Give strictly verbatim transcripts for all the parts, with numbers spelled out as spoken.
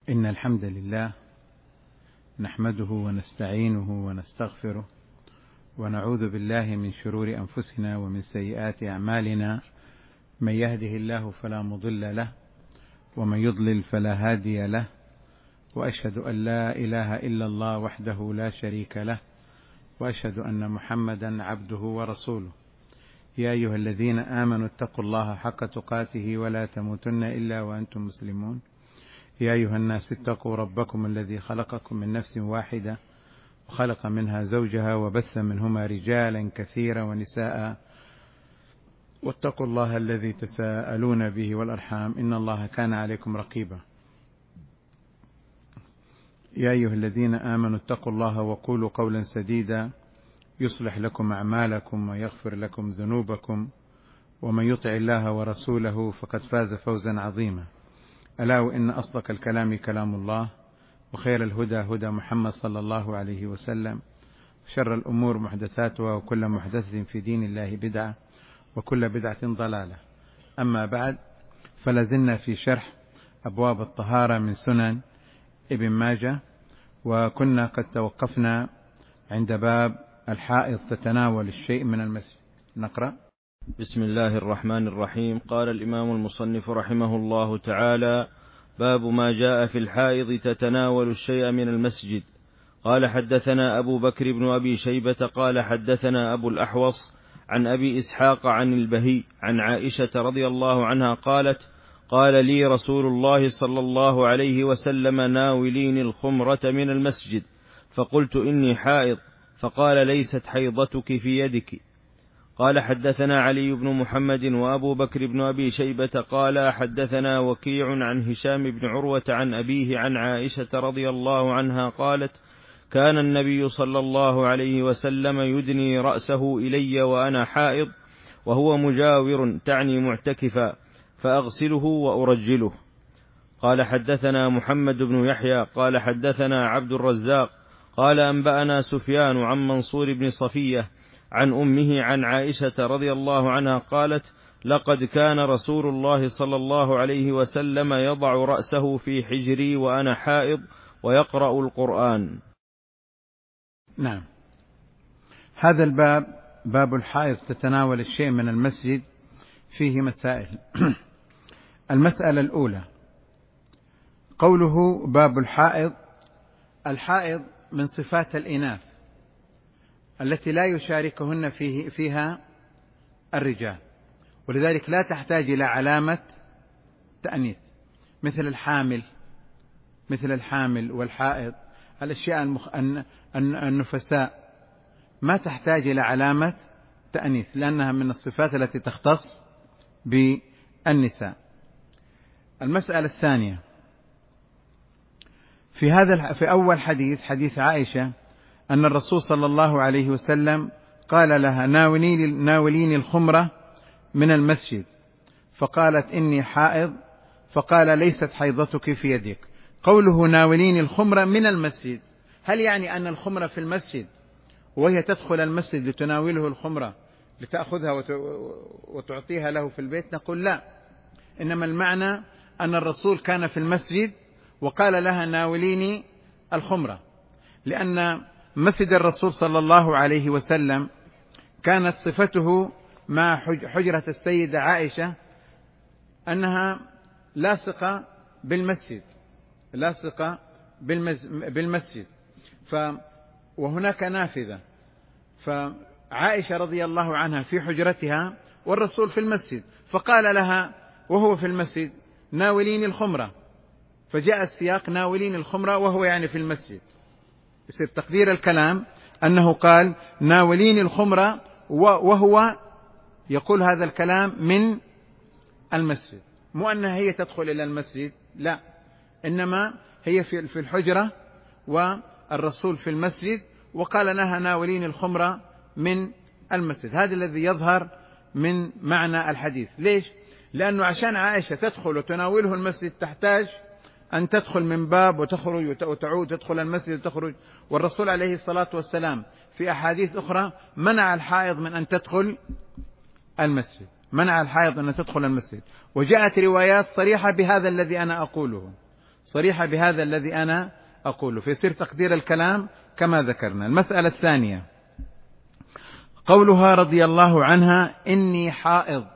إن الحمد لله نحمده ونستعينه ونستغفره ونعوذ بالله من شرور أنفسنا ومن سيئات أعمالنا، من يهده الله فلا مضل له ومن يضلل فلا هادي له، وأشهد أن لا إله إلا الله وحده لا شريك له، وأشهد أن محمدا عبده ورسوله. يا أيها الذين آمنوا اتقوا الله حق تقاته ولا تموتن إلا وأنتم مسلمون. يا أيها الناس اتقوا ربكم الذي خلقكم من نفس واحدة وخلق منها زوجها وبث منهما رجالا كثيرا ونساء، واتقوا الله الذي تساءلون به والأرحام إن الله كان عليكم رقيبا. يا أيها الذين آمنوا اتقوا الله وقولوا قولا سديدا يصلح لكم أعمالكم ويغفر لكم ذنوبكم، ومن يطع الله ورسوله فقد فاز فوزا عظيما. ألا وإن أصدق الكلام كلام الله، وخير الهدى هدى محمد صلى الله عليه وسلم، شر الأمور محدثاتها وكل محدثة في دين الله بدعة وكل بدعة ضلالة. أما بعد، فلازلنا في شرح أبواب الطهارة من سنن ابن ماجه، وكنا قد توقفنا عند باب الحائض تتناول الشيء من المسجد. نقرأ. بسم الله الرحمن الرحيم. قال الإمام المصنف رحمه الله تعالى: باب ما جاء في الحائض تتناول الشيء من المسجد. قال: حدثنا أبو بكر بن أبي شيبة قال حدثنا أبو الأحوص عن أبي إسحاق عن البهي عن عائشة رضي الله عنها قالت: قال لي رسول الله صلى الله عليه وسلم: ناوليني الخمرة من المسجد. فقلت: إني حائض. فقال: ليست حيضتك في يدك. قال: حدثنا علي بن محمد وأبو بكر بن أبي شيبة قال حدثنا وكيع عن هشام بن عروة عن أبيه عن عائشة رضي الله عنها قالت: كان النبي صلى الله عليه وسلم يدني رأسه إلي وأنا حائض وهو مجاور تعني معتكفا، فأغسله وأرجله. قال: حدثنا محمد بن يحيى قال حدثنا عبد الرزاق قال أنبأنا سفيان عن منصور بن صفية عن أمه عن عائشة رضي الله عنها قالت: لقد كان رسول الله صلى الله عليه وسلم يضع رأسه في حجري وأنا حائض ويقرأ القرآن. نعم، هذا الباب باب الحائض تتناول الشيء من المسجد فيه مسائل. المسألة الأولى قوله باب الحائض. الحائض من صفات الإناث التي لا يشاركهن فيه فيها الرجال، ولذلك لا تحتاج إلى علامة تأنيث، مثل الحامل مثل الحامل والحائض، الأشياء المخ... النفساء ما تحتاج إلى علامة تأنيث لأنها من الصفات التي تختص بالنساء. المسألة الثانية في هذا في أول حديث حديث عائشة أن الرسول صلى الله عليه وسلم قال لها: ناوليني, ناوليني الخمرة من المسجد. فقالت: إني حائض. فقال: ليست حيضتك في يدك. قوله ناوليني الخمرة من المسجد، هل يعني أن الخمرة في المسجد وهي تدخل المسجد لتناوله الخمرة لتأخذها وتعطيها له في البيت؟ نقول لا، إنما المعنى أن الرسول كان في المسجد وقال لها: ناوليني الخمرة، لأن مسجد الرسول صلى الله عليه وسلم كانت صفته مع حجرة السيدة عائشة أنها لاصقة بالمسجد لاصقة بالمسجد ف وهناك نافذة، فعائشة رضي الله عنها في حجرتها والرسول في المسجد، فقال لها وهو في المسجد: ناوليني الخمرة. فجاء السياق ناوليني الخمرة وهو يعني في المسجد، يصير تقدير الكلام أنه قال: ناوليني الخمرة وهو يقول هذا الكلام من المسجد، مو أنها هي تدخل إلى المسجد، لا، إنما هي في الحجرة والرسول في المسجد وقال لها: ناوليني الخمرة من المسجد. هذا الذي يظهر من معنى الحديث. ليش؟ لأنه عشان عائشة تدخل وتناوله المسجد تحتاج أن تدخل من باب وتخرج وتعود، تدخل المسجد وتخرج، والرسول عليه الصلاة والسلام في أحاديث أخرى منع الحائض من أن تدخل المسجد، منع الحائض أن تدخل المسجد، وجاءت روايات صريحة بهذا الذي أنا أقوله، صريحة بهذا الذي أنا أقوله، فيصير تقدير الكلام كما ذكرنا. المسألة الثانية قولها رضي الله عنها إني حائض.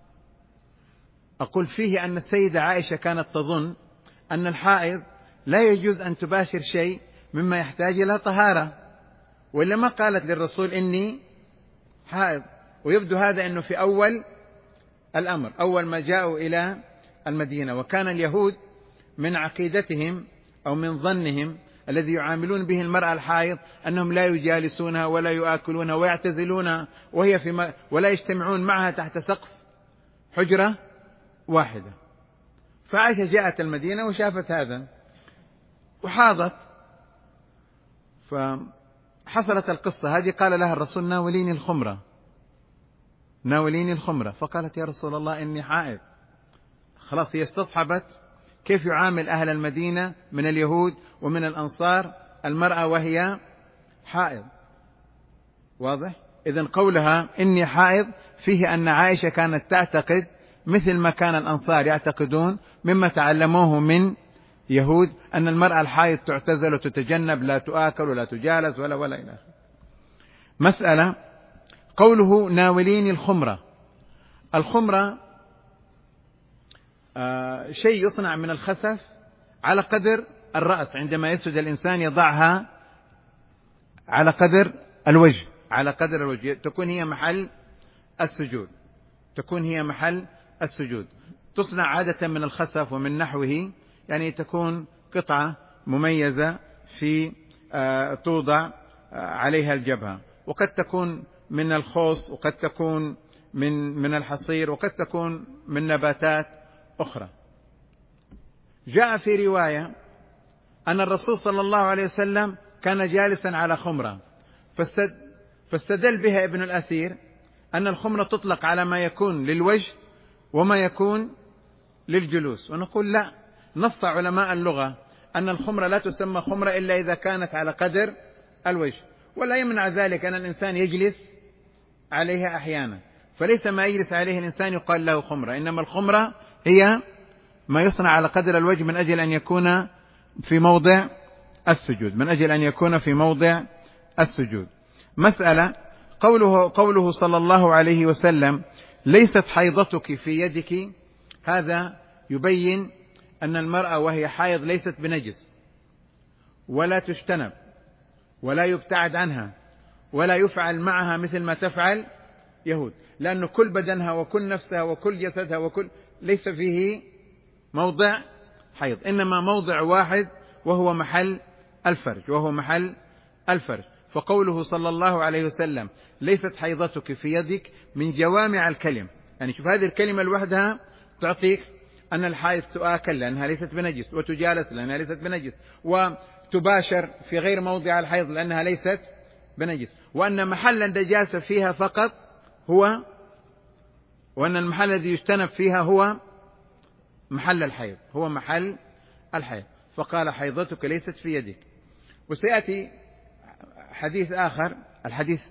أقول فيه أن السيدة عائشة كانت تظن أن الحائض لا يجوز أن تباشر شيء مما يحتاج إلى طهارة، وإلا ما قالت للرسول إني حائض. ويبدو هذا أنه في أول الأمر، أول ما جاءوا إلى المدينة، وكان اليهود من عقيدتهم أو من ظنهم الذي يعاملون به المرأة الحائض أنهم لا يجالسونها ولا يؤكلونها ويعتزلونها وهي في م... ولا يجتمعون معها تحت سقف حجرة واحدة. فعائشة جاءت المدينة وشافت هذا وحاضت، فحصلت القصة هذه. قال لها الرسول ناوليني الخمرة ناوليني الخمرة فقالت يا رسول الله إني حائض. خلاص هي استصحبت كيف يعامل أهل المدينة من اليهود ومن الأنصار المرأة وهي حائض. واضح؟ إذن قولها إني حائض فيه أن عائشة كانت تعتقد مثل ما كان الأنصار يعتقدون مما تعلموه من يهود أن المرأة الحائض تعتزل وتتجنب، لا تؤكل ولا تجالس ولا ولا إلى آخره. مسألة قوله ناوليني الخمرة. الخمرة آه شيء يصنع من الخسف على قدر الرأس، عندما يسجد الإنسان يضعها على قدر الوجه على قدر الوجه تكون هي محل السجود تكون هي محل السجود تصنع عادة من الخسف ومن نحوه، يعني تكون قطعة مميزة في آه توضع آه عليها الجبهة، وقد تكون من الخوص وقد تكون من من الحصير وقد تكون من نباتات أخرى. جاء في رواية أن الرسول صلى الله عليه وسلم كان جالسا على خمرة فاستدل بها ابن الأثير أن الخمرة تطلق على ما يكون للوجه وما يكون للجلوس، ونقول لا، نص علماء اللغة أن الخمرة لا تسمى خمرة إلا إذا كانت على قدر الوجه، ولا يمنع ذلك أن الإنسان يجلس عليها أحيانا، فليس ما يجلس عليه الإنسان يقال له خمرة، إنما الخمرة هي ما يصنع على قدر الوجه من أجل أن يكون في موضع السجود من أجل أن يكون في موضع السجود. مسألة قوله قوله صلى الله عليه وسلم ليست حيضتك في يدك، هذا يبين أن المرأة وهي حائض ليست بنجس ولا تجتنب ولا يبتعد عنها ولا يفعل معها مثل ما تفعل يهود، لأن كل بدنها وكل نفسها وكل جسدها وكل ليس فيه موضع حيض، إنما موضع واحد وهو محل الفرج وهو محل الفرج. فقوله صلى الله عليه وسلم ليست حيضتك في يدك من جوامع الكلم، يعني شوف هذه الكلمة لوحدها تعطيك أن الحائض تؤكل لأنها ليست بنجس، وتجالس لأنها ليست بنجس، وتباشر في غير موضع الحيض لأنها ليست بنجس، وأن محل النجاسة فيها فقط هو وأن المحل الذي يجتنب فيها هو محل الحيض هو محل الحيض. فقال حيضتك ليست في يدك. وسيأتي حديث آخر، الحديث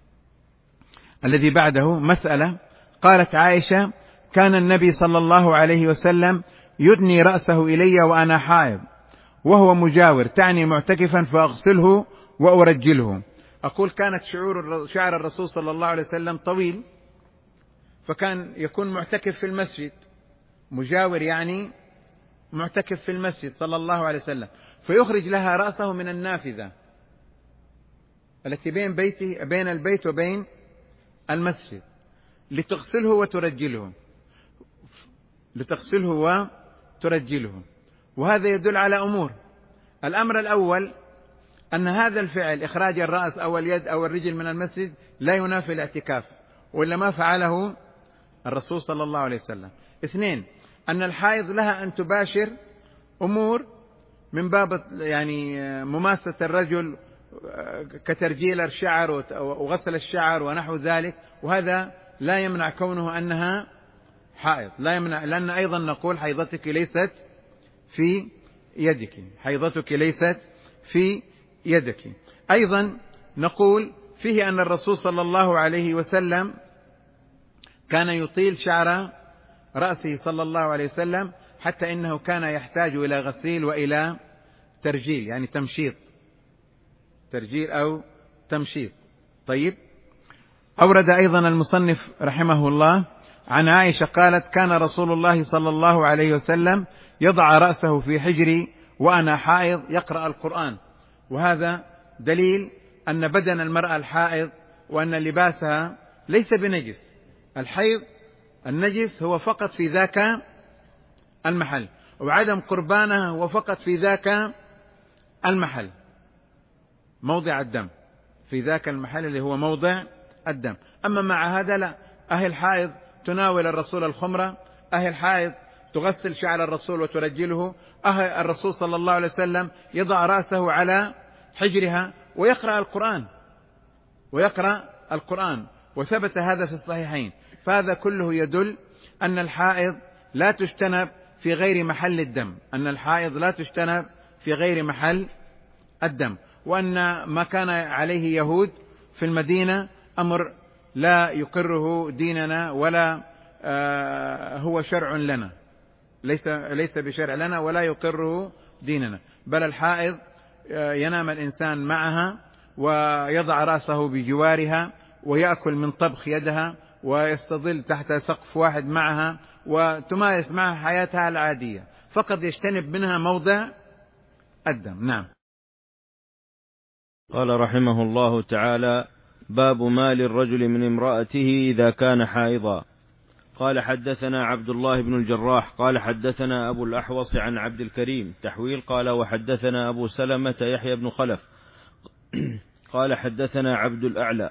الذي بعده، مسألة قالت عائشة كان النبي صلى الله عليه وسلم يدني رأسه إلي وأنا حائض وهو مجاور، تعني معتكفا، فأغسله وأرجله. أقول كانت شعور شعر الرسول صلى الله عليه وسلم طويل، فكان يكون معتكف في المسجد، مجاور يعني معتكف في المسجد صلى الله عليه وسلم، فيخرج لها رأسه من النافذة التي بين بيته بين البيت وبين المسجد لتغسله وترجله لتغسله وترجله وهذا يدل على أمور. الأمر الأول أن هذا الفعل إخراج الرأس أو اليد أو الرجل من المسجد لا ينافي الاعتكاف، وإلا ما فعله الرسول صلى الله عليه وسلم. اثنين، أن الحائض لها أن تباشر أمور من باب يعني مماسة الرجل كترجيل الشعر وغسل الشعر ونحو ذلك، وهذا لا يمنع كونه أنها حائض، لا يمنع، لأن أيضا نقول حيضتك ليست في يدك حيضتك ليست في يدك. أيضا نقول فيه أن الرسول صلى الله عليه وسلم كان يطيل شعر رأسه صلى الله عليه وسلم حتى إنه كان يحتاج إلى غسيل وإلى ترجيل، يعني تمشيط، ترجيل أو تمشيط. طيب، أورد أيضا المصنف رحمه الله عن عائشة قالت: كان رسول الله صلى الله عليه وسلم يضع رأسه في حجري وأنا حائض يقرأ القرآن. وهذا دليل أن بدن المرأة الحائض وأن لباسها ليس بنجس. الحيض النجس هو فقط في ذاك المحل، وعدم قربانها هو فقط في ذاك المحل، موضع الدم، في ذاك المحل اللي هو موضع الدم. أما مع هذا لا، أهل حائض تناول الرسول الخمرة، أهل حائض تغسل شعر الرسول وترجله، أهل الرسول صلى الله عليه وسلم يضع رأسه على حجرها ويقرأ القرآن ويقرأ القرآن وثبت هذا في الصحيحين. فهذا كله يدل أن الحائض لا تجتنب في غير محل الدم، أن الحائض لا تجتنب في غير محل الدم، وأن ما كان عليه يهود في المدينة أمر لا يقره ديننا ولا هو شرع لنا، ليس ليس بشرع لنا ولا يقره ديننا، بل الحائض ينام الإنسان معها ويضع رأسه بجوارها ويأكل من طبخ يدها ويستظل تحت سقف واحد معها وتمارس معها حياتها العادية، فقط يجتنب منها موضع الدم. نعم. قال رحمه الله تعالى: باب ما للرجل من امرأته إذا كان حائضا. قال: حدثنا عبد الله بن الجراح قال حدثنا أبو الأحوص عن عبد الكريم تحويل قال: وحدثنا أبو سلمة يحيى بن خلف قال حدثنا عبد الأعلى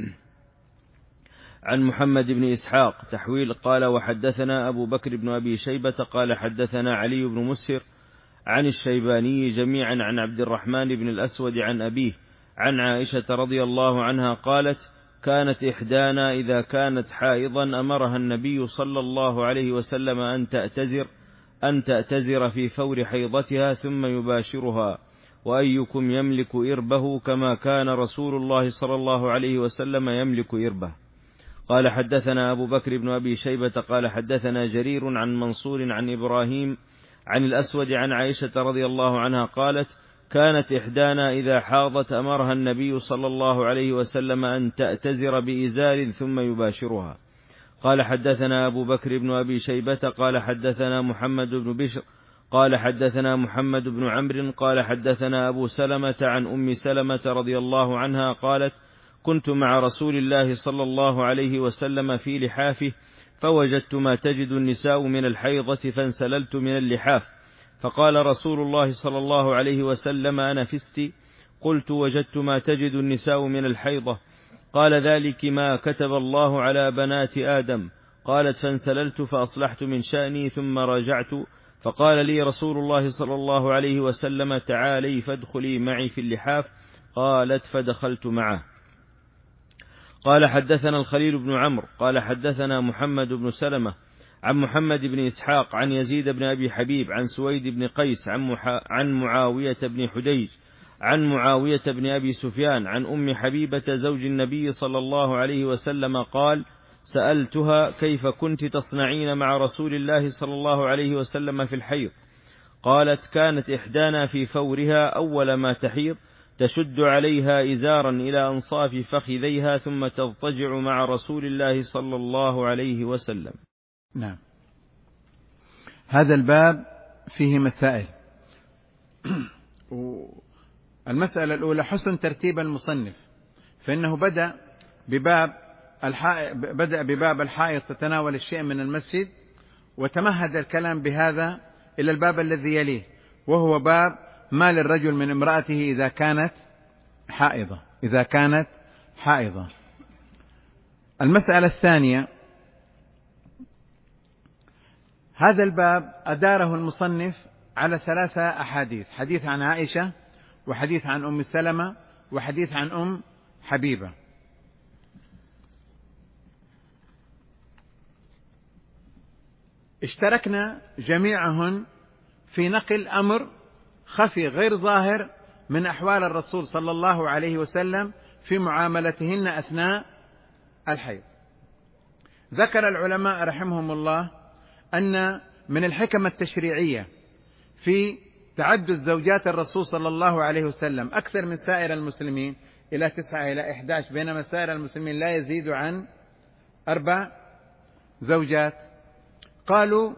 عن محمد بن إسحاق تحويل قال: وحدثنا أبو بكر بن أبي شيبة قال حدثنا علي بن مسهر عن الشيباني جميعا عن عبد الرحمن بن الأسود عن أبيه عن عائشة رضي الله عنها قالت: كانت إحدانا إذا كانت حائضا أمرها النبي صلى الله عليه وسلم أن تأتزر أن تأتزر في فور حيضتها ثم يباشرها، وأيكم يملك إربه كما كان رسول الله صلى الله عليه وسلم يملك إربه. قال: حدثنا أبو بكر بن أبي شيبة قال حدثنا جرير عن منصور عن إبراهيم عن الأسود عن عائشة رضي الله عنها قالت: كانت إحدانا إذا حاضت أمرها النبي صلى الله عليه وسلم أن تأتزر بإزار ثم يباشرها. قال: حدثنا أبو بكر بن أبي شيبة قال حدثنا محمد بن بشر قال حدثنا محمد بن عمرو قال حدثنا أبو سلمة عن أم سلمة رضي الله عنها قالت: كنت مع رسول الله صلى الله عليه وسلم في لحافه فوجدت ما تجد النساء من الحيضة فانسللت من اللحاف، فقال رسول الله صلى الله عليه وسلم: أنا فستي؟ قلت: وجدت ما تجد النساء من الحيضة. قال: ذلك ما كتب الله على بنات آدم. قالت: فانسللت فأصلحت من شأني ثم رجعت، فقال لي رسول الله صلى الله عليه وسلم: تعالي فادخلي معي في اللحاف. قالت: فدخلت معه. قال: حدثنا الخليل بن عمرو قال حدثنا محمد بن سلمة عن محمد بن إسحاق عن يزيد بن أبي حبيب عن سويد بن قيس عن, محا عن معاوية بن حديج عن معاوية بن أبي سفيان عن أم حبيبة زوج النبي صلى الله عليه وسلم قال: سألتها: كيف كنت تصنعين مع رسول الله صلى الله عليه وسلم في الحيض؟ قالت: كانت إحدانا في فورها أول ما تحيض تشد عليها إزارا إلى أنصاف فخذيها ثم تضطجع مع رسول الله صلى الله عليه وسلم. نعم. هذا الباب فيه مسائل. المسألة الأولى حسن ترتيب المصنف، فإنه بدأ بباب الحائط بدأ بباب الحائط تتناول الشيء من المسجد، وتمهد الكلام بهذا إلى الباب الذي يليه، وهو باب ما للرجل من امرأته إذا كانت حائضة إذا كانت حائضة. المسألة الثانية، هذا الباب أداره المصنف على ثلاثة أحاديث: حديث عن عائشة، وحديث عن أم سلمة، وحديث عن أم حبيبة. اشتركنا جميعهن في نقل أمر خفي غير ظاهر من أحوال الرسول صلى الله عليه وسلم في معاملتهن أثناء الحيض. ذكر العلماء رحمهم الله أن من الحكم التشريعية في تعدد زوجات الرسول صلى الله عليه وسلم أكثر من سائر المسلمين إلى تسعة إلى إحدى عشر، بينما سائر المسلمين لا يزيد عن أربع زوجات. قالوا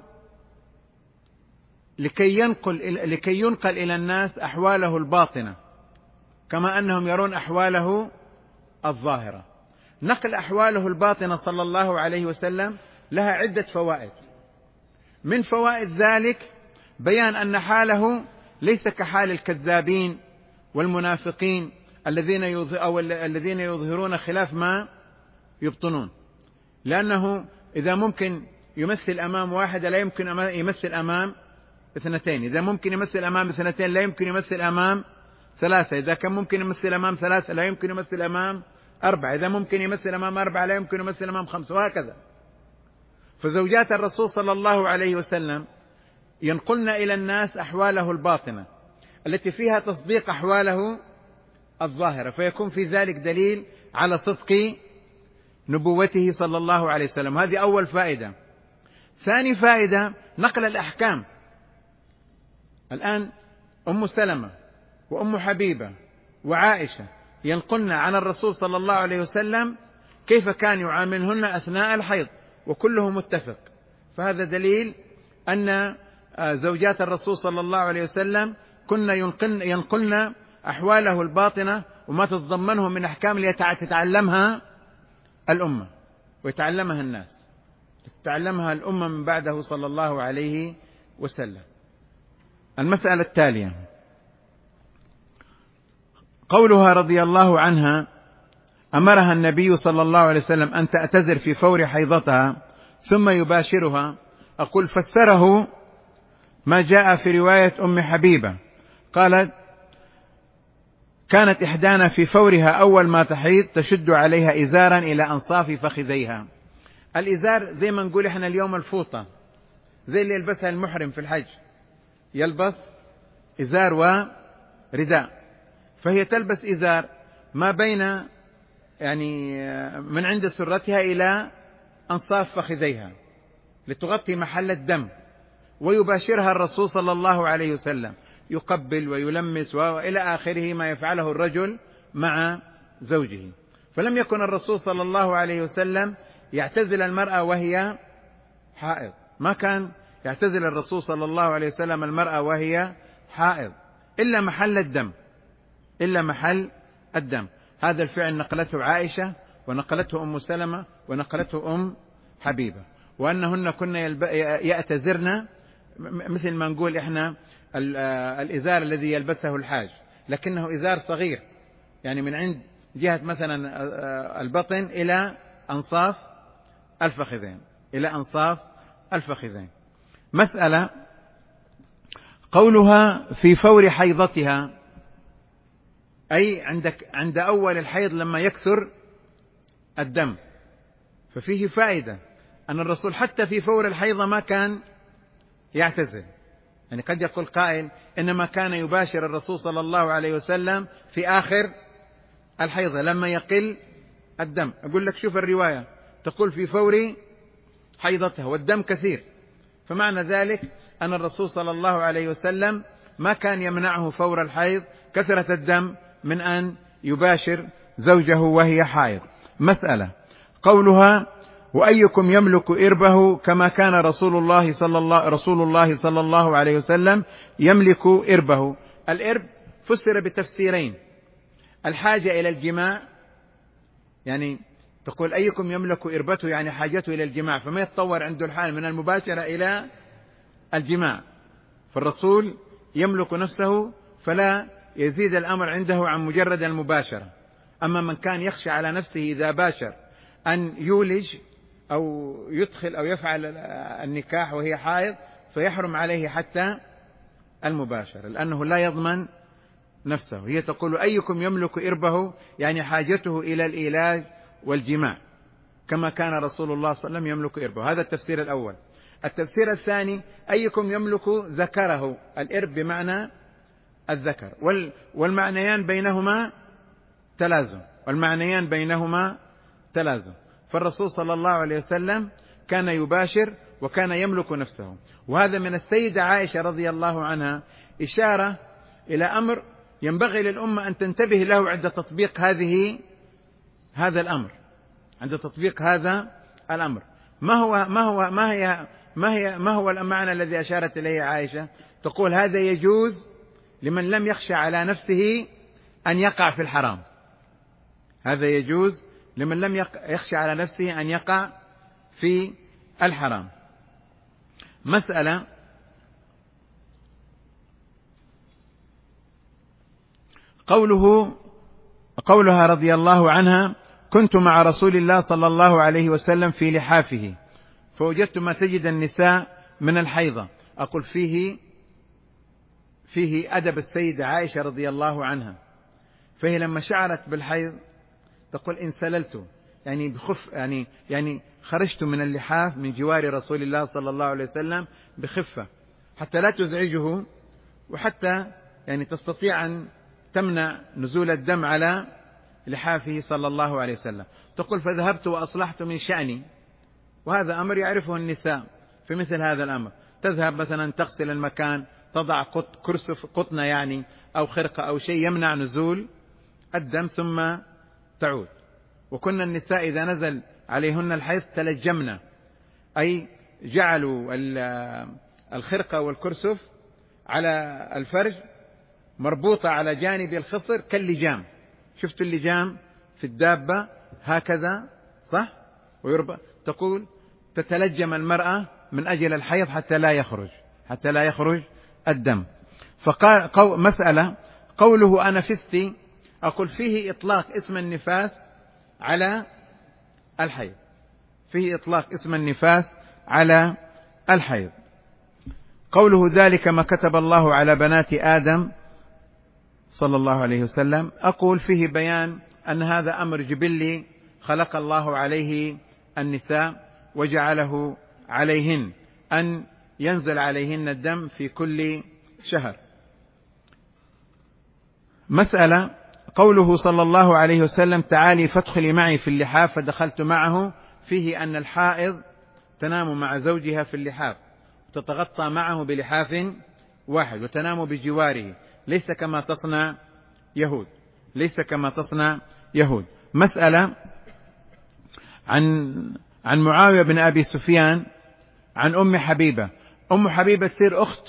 لكي ينقل لكي ينقل إلى الناس أحواله الباطنة كما أنهم يرون أحواله الظاهرة. نقل أحواله الباطنة صلى الله عليه وسلم لها عدة فوائد. من فوائد ذلك بيان أن حاله ليس كحال الكذابين والمنافقين الذين أو الذين يظهرون خلاف ما يبطنون، لأنه إذا ممكن يمثل أمام واحدة لا يمكن يمثل أمام اثنتين، إذا ممكن يمثل أمام اثنتين لا يمكن يمثل أمام ثلاثة، إذا كان ممكن يمثل أمام ثلاثة لا يمكن يمثل أمام أربعة، إذا ممكن يمثل أمام أربعة لا يمكن يمثل أمام خمسة، وهكذا. فزوجات الرسول صلى الله عليه وسلم ينقلن إلى الناس أحواله الباطنة التي فيها تصديق أحواله الظاهرة، فيكون في ذلك دليل على صدق نبوته صلى الله عليه وسلم. هذه أول فائدة. ثاني فائدة نقل الأحكام. الآن أم سلمة وأم حبيبة وعائشة ينقلن عن الرسول صلى الله عليه وسلم كيف كان يعاملهن أثناء الحيض، وكله متفق. فهذا دليل أن زوجات الرسول صلى الله عليه وسلم كن ينقلن, ينقلن أحواله الباطنة وما تتضمنه من أحكام لتتعلمها الأمة ويتعلمها الناس، تتعلمها الأمة من بعده صلى الله عليه وسلم. المسألة التالية قولها رضي الله عنها أمرها النبي صلى الله عليه وسلم أن تعتذر في فور حيضتها ثم يباشرها. أقول فسره ما جاء في رواية أم حبيبة، قالت كانت إحدانا في فورها أول ما تحيض تشد عليها إزارا إلى أنصاف فخذيها. الإزار زي ما نقول إحنا اليوم الفوطة، زي اللي يلبسها المحرم في الحج، يلبس إزار ورداء، فهي تلبس إزار ما بين يعني من عند سرتها إلى أنصاف فخذيها لتغطي محل الدم، ويباشرها الرسول صلى الله عليه وسلم يقبل ويلمس وإلى آخره ما يفعله الرجل مع زوجه. فلم يكن الرسول صلى الله عليه وسلم يعتزل المرأة وهي حائض، ما كان يعتزل الرسول صلى الله عليه وسلم المرأة وهي حائض إلا محل الدم، إلا محل الدم. هذا الفعل نقلته عائشة ونقلته أم سلمة ونقلته أم حبيبة، وأنهن كن يعتذرن مثل ما نقول إحنا الإزار الذي يلبسه الحاج، لكنه إزار صغير يعني من عند جهة مثلا البطن إلى أنصاف الفخذين، إلى أنصاف الفخذين. مسألة قولها في فور حيضتها، أي عندك عند أول الحيض لما يكثر الدم، ففيه فائدة أن الرسول حتى في فور الحيضة ما كان يعتزل. يعني قد يقول قائل إنما كان يباشر الرسول صلى الله عليه وسلم في آخر الحيضة لما يقل الدم. أقول لك شوف الرواية تقول في فور حيضتها والدم كثير، فمعنى ذلك أن الرسول صلى الله عليه وسلم ما كان يمنعه فور الحيض كثرة الدم من أن يباشر زوجه وهي حائض. مسألة قولها وأيكم يملك إربه كما كان رسول الله صلى الله رسول الله صلى الله عليه وسلم يملك إربه. الإرب فسر بتفسيرين: الحاجة إلى الجماع، يعني تقول أيكم يملك إربته يعني حاجته إلى الجماع، فما يتطور عنده الحال من المباشرة إلى الجماع، فالرسول يملك نفسه فلا يزيد الأمر عنده عن مجرد المباشرة. أما من كان يخشى على نفسه إذا باشر أن يولج أو يدخل أو يفعل النكاح وهي حائض فيحرم عليه حتى المباشرة لأنه لا يضمن نفسه. هي تقول أيكم يملك إربه يعني حاجته إلى الإيلاج والجماع كما كان رسول الله صلى الله عليه وسلم يملك إربه. هذا التفسير الأول. التفسير الثاني أيكم يملك ذكره، الإرب بمعنى الذكر، والمعنيان بينهما تلازم والمعنيان بينهما تلازم فالرسول صلى الله عليه وسلم كان يباشر وكان يملك نفسه. وهذا من السيدة عائشة رضي الله عنها إشارة إلى أمر ينبغي للأمة أن تنتبه له عند تطبيق هذه هذا الأمر عند تطبيق هذا الأمر. ما هو ما هو ما هي ما هي ما هو المعنى الذي أشارت إليه عائشة؟ تقول هذا يجوز لمن لم يخشى على نفسه أن يقع في الحرام. هذا يجوز لمن لم يخشى على نفسه أن يقع في الحرام. مسألة قوله قولها رضي الله عنها: كنت مع رسول الله صلى الله عليه وسلم في لحافه فوجدت ما تجد النساء من الحيضة. أقول فيه فيه أدب السيدة عائشة رضي الله عنها، فهي لما شعرت بالحيض تقول إن سللت يعني بخف يعني يعني خرجت من اللحاف من جوار رسول الله صلى الله عليه وسلم بخفة حتى لا تزعجه، وحتى يعني تستطيع أن تمنع نزول الدم على لحافه صلى الله عليه وسلم. تقول فذهبت وأصلحت من شأني، وهذا أمر يعرفه النساء في مثل هذا الأمر. تذهب مثلا تغسل المكان، تضع كرسف قطنة يعني أو خرقة أو شيء يمنع نزول الدم ثم تعود. وكنا النساء إذا نزل عليهن الحيض تلجمن، أي جعلوا الخرقة والكرسف على الفرج مربوطة على جانب الخصر كاللجام. شفت اللجام في الدابة هكذا صح؟ ويربط. تقول تتلجم المرأة من أجل الحيض حتى لا يخرج حتى لا يخرج الدم. فقال قو مسألة قوله أنا فستي، أقول فيه إطلاق اسم النفاس على الحيض، فيه إطلاق اسم النفاس على الحيض. قوله ذلك ما كتب الله على بنات آدم صلى الله عليه وسلم، أقول فيه بيان أن هذا أمر جبلي خلق الله عليه النساء وجعله عليهن أن ينزل عليهن الدم في كل شهر. مسألة قوله صلى الله عليه وسلم تعالي فادخلي معي في اللحاف فدخلت معه، فيه أن الحائض تنام مع زوجها في اللحاف وتتغطى معه بلحاف واحد وتنام بجواره، ليس كما تصنع يهود ليس كما تصنع يهود. مسألة عن عن معاوية بن أبي سفيان عن أم حبيبة. أم حبيبة تصير أخت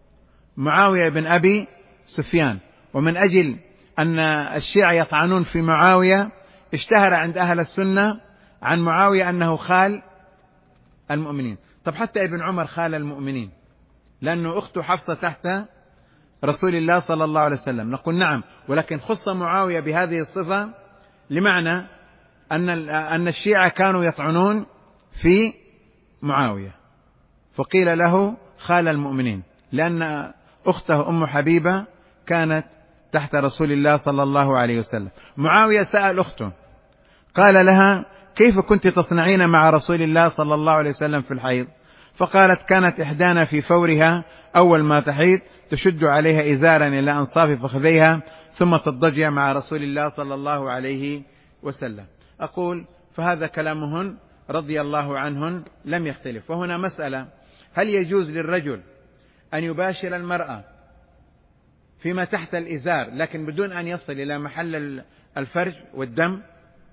معاوية بن أبي سفيان، ومن أجل أن الشيعة يطعنون في معاوية اشتهر عند أهل السنة عن معاوية أنه خال المؤمنين. طب حتى ابن عمر خال المؤمنين لأنه أخته حفصة تحت رسول الله صلى الله عليه وسلم. نقول نعم، ولكن خص معاوية بهذه الصفة لمعنى أن أن الشيعة كانوا يطعنون في معاوية، فقيل له خال المؤمنين لأن أخته أم حبيبة كانت تحت رسول الله صلى الله عليه وسلم. معاوية سأل أخته قال لها كيف كنت تصنعين مع رسول الله صلى الله عليه وسلم في الحيض؟ فقالت كانت إحدانا في فورها أول ما تحيض تشد عليها إزارا إلى أنصاف فخذيها ثم تضجع مع رسول الله صلى الله عليه وسلم. أقول فهذا كلامهن رضي الله عنهن لم يختلف. وهنا مسألة هل يجوز للرجل أن يباشر المرأة فيما تحت الإزار لكن بدون أن يصل إلى محل الفرج والدم؟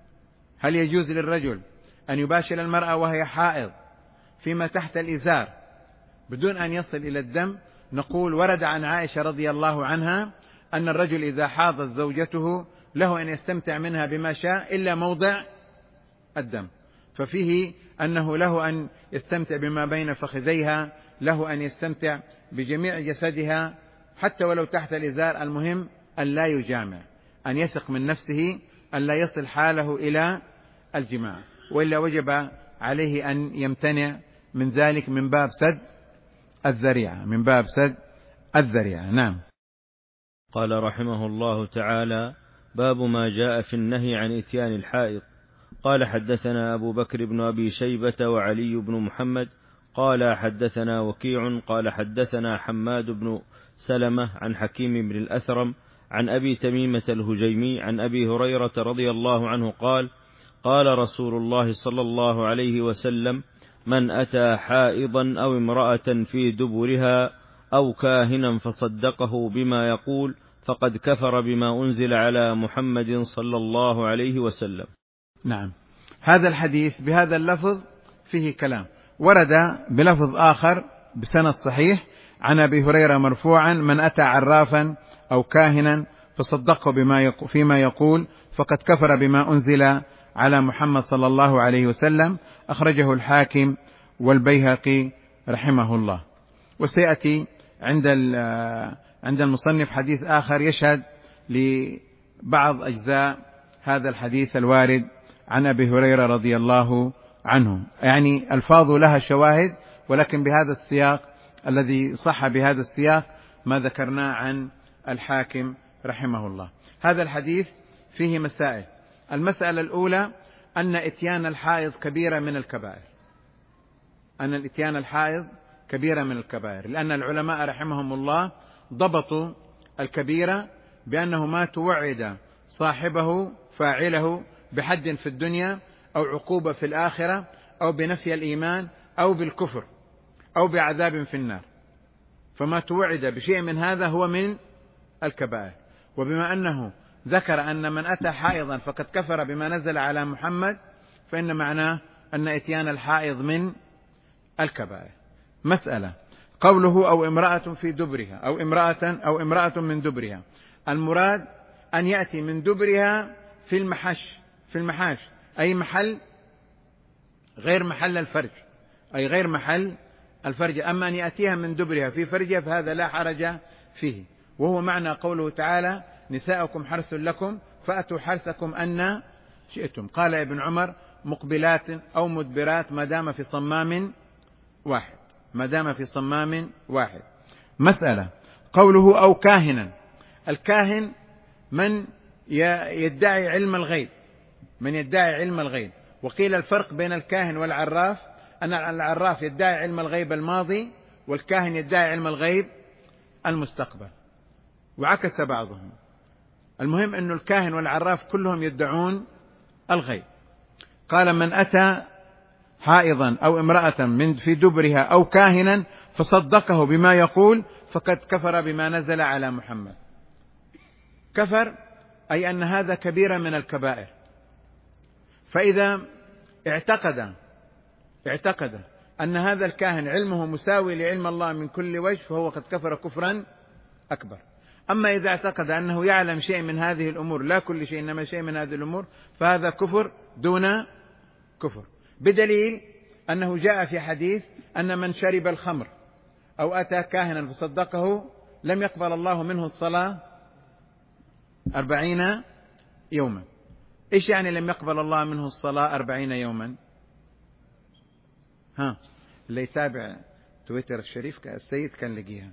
هل يجوز للرجل أن يباشر المرأة وهي حائض فيما تحت الإزار بدون أن يصل إلى الدم؟ نقول ورد عن عائشة رضي الله عنها أن الرجل إذا حاضت زوجته له أن يستمتع منها بما شاء إلا موضع الدم، ففيه أنه له أن يستمتع بما بين فخذيها، له أن يستمتع بجميع جسدها حتى ولو تحت الإزار. المهم أن لا يجامع، أن يثق من نفسه أن لا يصل حاله إلى الجماع، وإلا وجب عليه أن يمتنع من ذلك من باب سد الذريعة من باب سد الذريعة. نعم. قال رحمه الله تعالى: باب ما جاء في النهي عن إتيان الحائض. قال حدثنا أبو بكر بن أبي شيبة وعلي بن محمد قال حدثنا وكيع قال حدثنا حماد بن سلمة عن حكيم بن الأثرم عن أبي تميمة الهجيمي عن أبي هريرة رضي الله عنه قال: قال رسول الله صلى الله عليه وسلم: من أتى حائضا أو امرأة في دبرها أو كاهنا فصدقه بما يقول فقد كفر بما أنزل على محمد صلى الله عليه وسلم. نعم، هذا الحديث بهذا اللفظ فيه كلام، ورد بلفظ آخر بسند صحيح عن أبي هريرة مرفوعا: من أتى عرافا أو كاهنا فصدقه بما يقول فيما يقول فقد كفر بما أنزل على محمد صلى الله عليه وسلم. أخرجه الحاكم والبيهقي رحمه الله. وسيأتي عند عند المصنف حديث آخر يشهد لبعض أجزاء هذا الحديث الوارد عن أبي هريرة رضي الله عنه، يعني ألفاظ لها شواهد، ولكن بهذا السياق الذي صح بهذا السياق ما ذكرناه عن الحاكم رحمه الله. هذا الحديث فيه مسائل. المسألة الأولى أن إتيان الحائض كبيرة من الكبائر، أن الإتيان الحائض كبيرة من الكبائر، لأن العلماء رحمهم الله ضبطوا الكبيرة بأنه ما توعد صاحبه فاعله بحد في الدنيا أو عقوبة في الآخرة أو بنفي الإيمان أو بالكفر أو بعذاب في النار، فما توعد بشيء من هذا هو من الكبائر. وبما أنه ذكر أن من أتى حائضا فقد كفر بما نزل على محمد، فإن معناه أن إتيان الحائض من الكبائر. مسألة قوله أو امرأة في دبرها أو امرأة أو امرأة من دبرها، المراد أن يأتي من دبرها في المحش في المحاش أي محل غير محل الفرج، أي غير محل الفرج. أما أن يأتيها من دبرها في فرجها فهذا لا حرج فيه، وهو معنى قوله تعالى: نساؤكم حرث لكم فأتوا حرثكم أن شئتم. قال ابن عمر: مقبلات أو مدبرات ما دام في صمام واحد، ما دام في صمام واحد. مسألة قوله أو كاهنا، الكاهن من يدعي علم الغيب، من يدعي علم الغيب. وقيل الفرق بين الكاهن والعراف أن العراف يدعي علم الغيب الماضي، والكاهن يدعي علم الغيب المستقبل، وعكس بعضهم. المهم أن الكاهن والعراف كلهم يدعون الغيب. قال: من أتى حائضا أو امرأة من في دبرها أو كاهنا فصدقه بما يقول فقد كفر بما نزل على محمد. كفر أي أن هذا كبيرة من الكبائر. فإذا اعتقد اعتقد أن هذا الكاهن علمه مساوي لعلم الله من كل وجه فهو قد كفر كفرا أكبر. أما إذا اعتقد أنه يعلم شيء من هذه الأمور، لا كل شيء إنما شيء من هذه الأمور، فهذا كفر دون كفر، بدليل أنه جاء في حديث أن من شرب الخمر أو أتى كاهنا فصدقه لم يقبل الله منه الصلاة أربعين يوما. إيش يعني لم يقبل الله منه الصلاة أربعين يوما؟ ها، اللي يتابع تويتر الشريف السيد كان لقيها.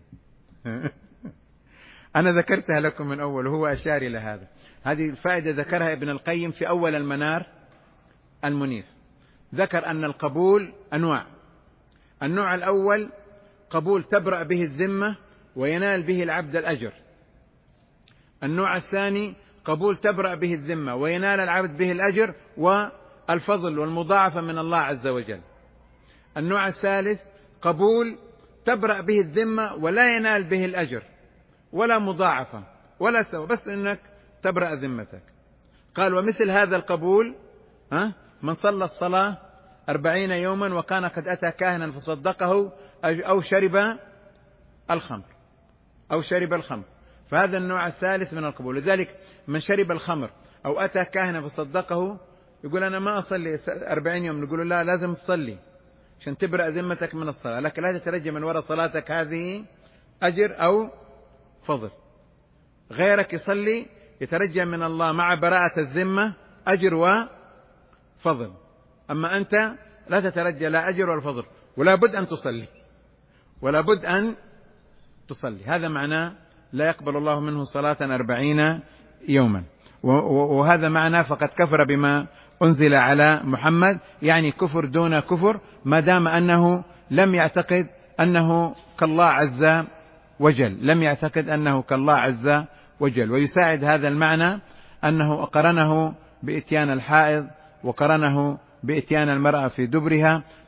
أنا ذكرتها لكم من أول، وهو أشار إلى هذا. هذه الفائدة ذكرها ابن القيم في أول المنار المنيف. ذكر أن القبول أنواع. النوع الأول قبول تبرأ به الذمة وينال به العبد الأجر. النوع الثاني قبول تبرأ به الذمة وينال العبد به الأجر والفضل والمضاعفة من الله عز وجل. النوع الثالث قبول تبرأ به الذمة ولا ينال به الأجر ولا مضاعفة ولا سوى، بس إنك تبرأ ذمتك. قال: ومثل هذا القبول ها من صلى الصلاة أربعين يوما وكان قد أتى كاهنا فصدقه أو شرب الخمر أو شرب الخمر، فهذا النوع الثالث من القبول. لذلك من شرب الخمر أو أتى كاهنا فصدقه يقول: أنا ما أصلي أربعين يوم. نقول: لا، لازم تصلي عشان تبرأ ذمتك من الصلاة، لكن لا تترجى من وراء صلاتك هذه أجر أو فضل. غيرك يصلي يترجى من الله مع براءة الذمة أجر وفضل، أما أنت لا تترجى لا أجر ولا فضل، ولا بد أن تصلي ولا بد أن تصلي. هذا معناه لا يقبل الله منه صلاة أربعين يوما. وهذا معناه فقد كفر بما أنزل على محمد، يعني كفر دون كفر، ما دام أنه لم يعتقد أنه كالله عز وجل، لم يعتقد أنه كالله عز وجل. ويساعد هذا المعنى أنه قرنه بإتيان الحائض وقرنه بإتيان المرأة في دبرها،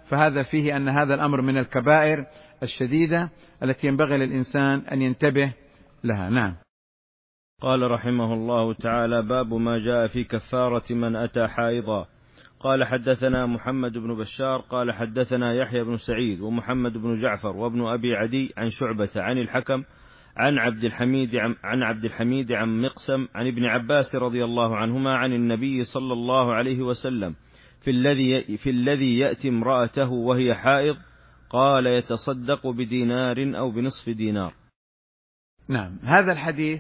فهذا فيه أن هذا الأمر من الكبائر الشديدة التي ينبغي للإنسان أن ينتبه لها. نعم. قال رحمه الله تعالى: باب ما جاء في كفارة من أتى حائضا. قال حدثنا محمد بن بشار قال حدثنا يحيى بن سعيد ومحمد بن جعفر وابن أبي عدي عن شعبة عن الحكم عن عبد الحميد عن عبد الحميد عن مقسم عن ابن عباس رضي الله عنهما عن النبي صلى الله عليه وسلم في الذي في الذي يأتي امرأته وهي حائض، قال: يتصدق بدينار أو بنصف دينار. نعم. هذا الحديث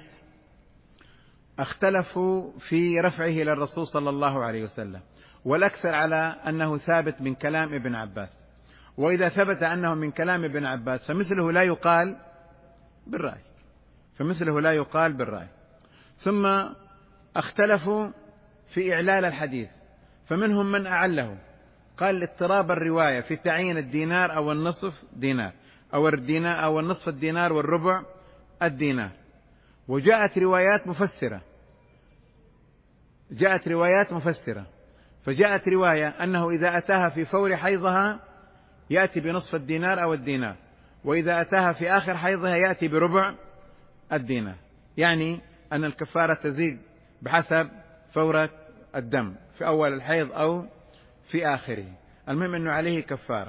اختلفوا في رفعه إلى الرسول صلى الله عليه وسلم، والأكثر على أنه ثابت من كلام ابن عباس، وإذا ثبت أنه من كلام ابن عباس فمثله لا يقال بالرأي فمثله لا يقال بالرأي ثم اختلفوا في إعلال الحديث، فمنهم من أعله قال اضطراب الرواية في تعيين الدينار أو النصف دينار أو الدينار أو النصف الدينار والربع الدينار. وجاءت روايات مفسرة جاءت روايات مفسرة فجاءت رواية أنه إذا أتاها في فور حيضها يأتي بنصف الدينار أو الدينار، وإذا أتاها في آخر حيضها يأتي بربع الدينار، يعني أن الكفارة تزيد بحسب فورة الدم في أول الحيض أو في آخره، المهم أنه عليه كفارة.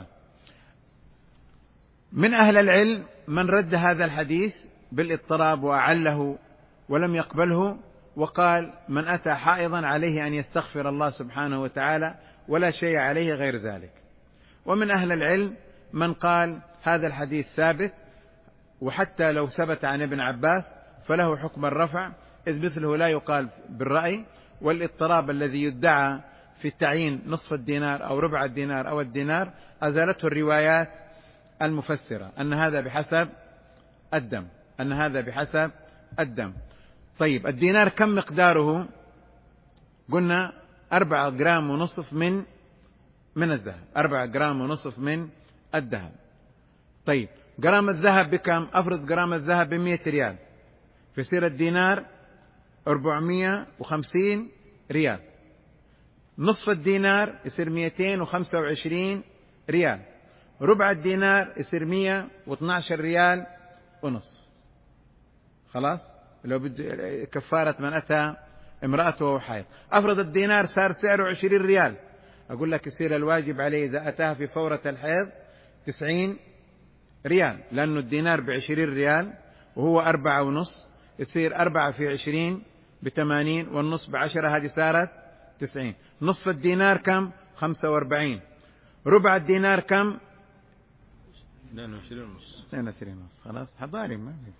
من أهل العلم من رد هذا الحديث بالاضطراب وأعله ولم يقبله، وقال: من أتى حائضا عليه أن يستغفر الله سبحانه وتعالى ولا شيء عليه غير ذلك. ومن أهل العلم من قال: هذا الحديث ثابت، وحتى لو ثبت عن ابن عباس فله حكم الرفع، إذ مثله لا يقال بالرأي، والاضطراب الذي يدعى في التعيين نصف الدينار أو ربع الدينار أو الدينار أزالته الروايات المفسرة أن هذا بحسب الدم أن هذا بحسب الدم. طيب، الدينار كم مقداره؟ قلنا أربعة جرام ونصف من من الذهب أربعة جرام ونصف من الذهب. طيب، جرام الذهب بكم؟ أفرض جرام الذهب بمئة ريال، فيصير الدينار أربعمائة وخمسين ريال. نصف الدينار يصير مئتين وخمسة وعشرين ريال. ربع الدينار يصير مئة واثني عشر ريال ونصف. خلاص، لو بده كفارة من أتى امرأته وهو حائض. أفرض الدينار صار سعره عشرين ريال، أقول لك يصير الواجب عليه إذا أتاها في فورة الحيض تسعين ريال، لأنه الدينار بعشرين ريال وهو أربعة ونص، يصير أربعة في عشرين بثمانين، والنصف بعشرة، هذه صارت تسعين. نصف الدينار كم؟ خمسة وأربعين. ربع الدينار كم؟ اثنين وعشرين ونص. اثنين وعشرين ونص. خلاص، حضاري ما في.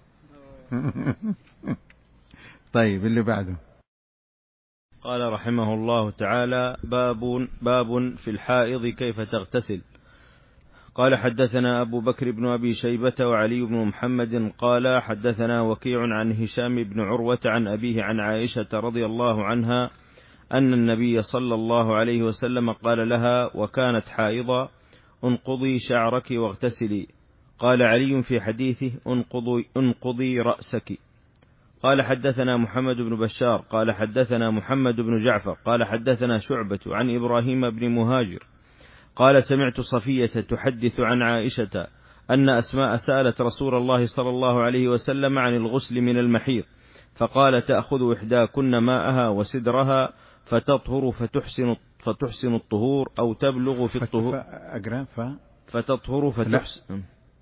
طيب، اللي بعده. قال رحمه الله تعالى: باب باب في الحائض كيف تغتسل. قال حدثنا أبو بكر بن أبي شيبة وعلي بن محمد قال حدثنا وكيع عن هشام بن عروة عن أبيه عن عائشة رضي الله عنها أن النبي صلى الله عليه وسلم قال لها وكانت حائضة: انقضي شعرك واغتسلي. قال علي في حديثه: انقضي, انقضي رأسك. قال حدثنا محمد بن بشار قال حدثنا محمد بن جعفر قال حدثنا شعبة عن إبراهيم بن مهاجر قال سمعت صفية تحدث عن عائشة أن أسماء سألت رسول الله صلى الله عليه وسلم عن الغسل من المحيض، فقال: تأخذ إحداكن ماءها وسدرها فتطهر فتحسن فتحسن الطهور أو تبلغ في الطهور فتطهر فتحسن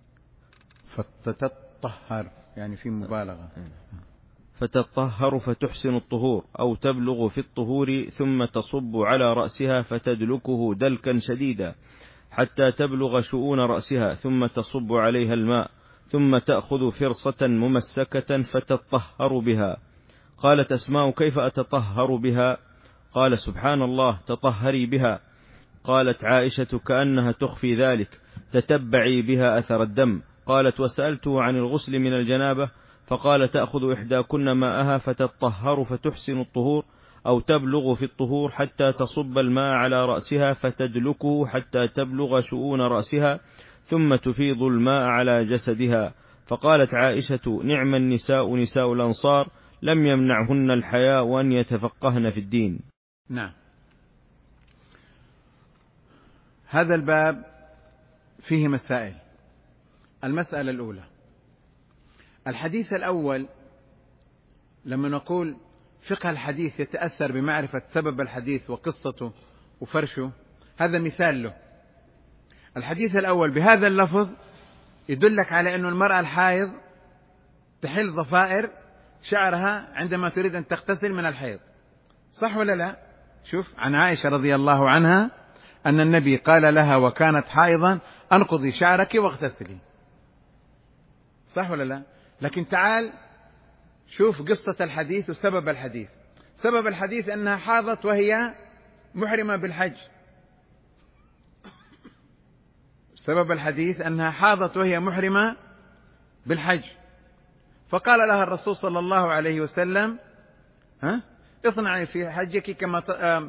فتتطهر، يعني في مبالغة، فتطهر فتحسن الطهور أو تبلغ في الطهور، ثم تصب على رأسها فتدلكه دلكا شديدا حتى تبلغ شؤون رأسها، ثم تصب عليها الماء، ثم تأخذ فرصة ممسكة فتطهر بها. قالت أسماء: كيف أتطهر بها؟ قال: سبحان الله، تطهري بها. قالت عائشة: كأنها تخفي ذلك، تتبعي بها أثر الدم. قالت: وسألته عن الغسل من الجنابة، فقال: تأخذ إحداكن ماءها فتطهر فتحسن الطهور أو تبلغ في الطهور حتى تصب الماء على رأسها فتدلكه حتى تبلغ شؤون رأسها، ثم تفيض الماء على جسدها. فقالت عائشة: نعم النساء نساء الأنصار، لم يمنعهن الحياء أن يتفقهن في الدين. نعم. هذا الباب فيه مسائل. المسألة الأولى، الحديث الأول لما نقول فقه الحديث يتأثر بمعرفة سبب الحديث وقصته وفرشه، هذا مثال له. الحديث الأول بهذا اللفظ يدلك على أن المرأة الحائض تحل ضفائر شعرها عندما تريد أن تغتسل من الحيض، صح ولا لا؟ شوف، عن عائشة رضي الله عنها أن النبي قال لها وكانت حائضا أنقضي شعرك واغتسلي، صح ولا لا؟ لكن تعال شوف قصة الحديث وسبب الحديث. سبب الحديث أنها حاضت وهي محرمة بالحج. سبب الحديث أنها حاضت وهي محرمة بالحج، فقال لها الرسول صلى الله عليه وسلم ها اصنعي في حجك كما ت... آآ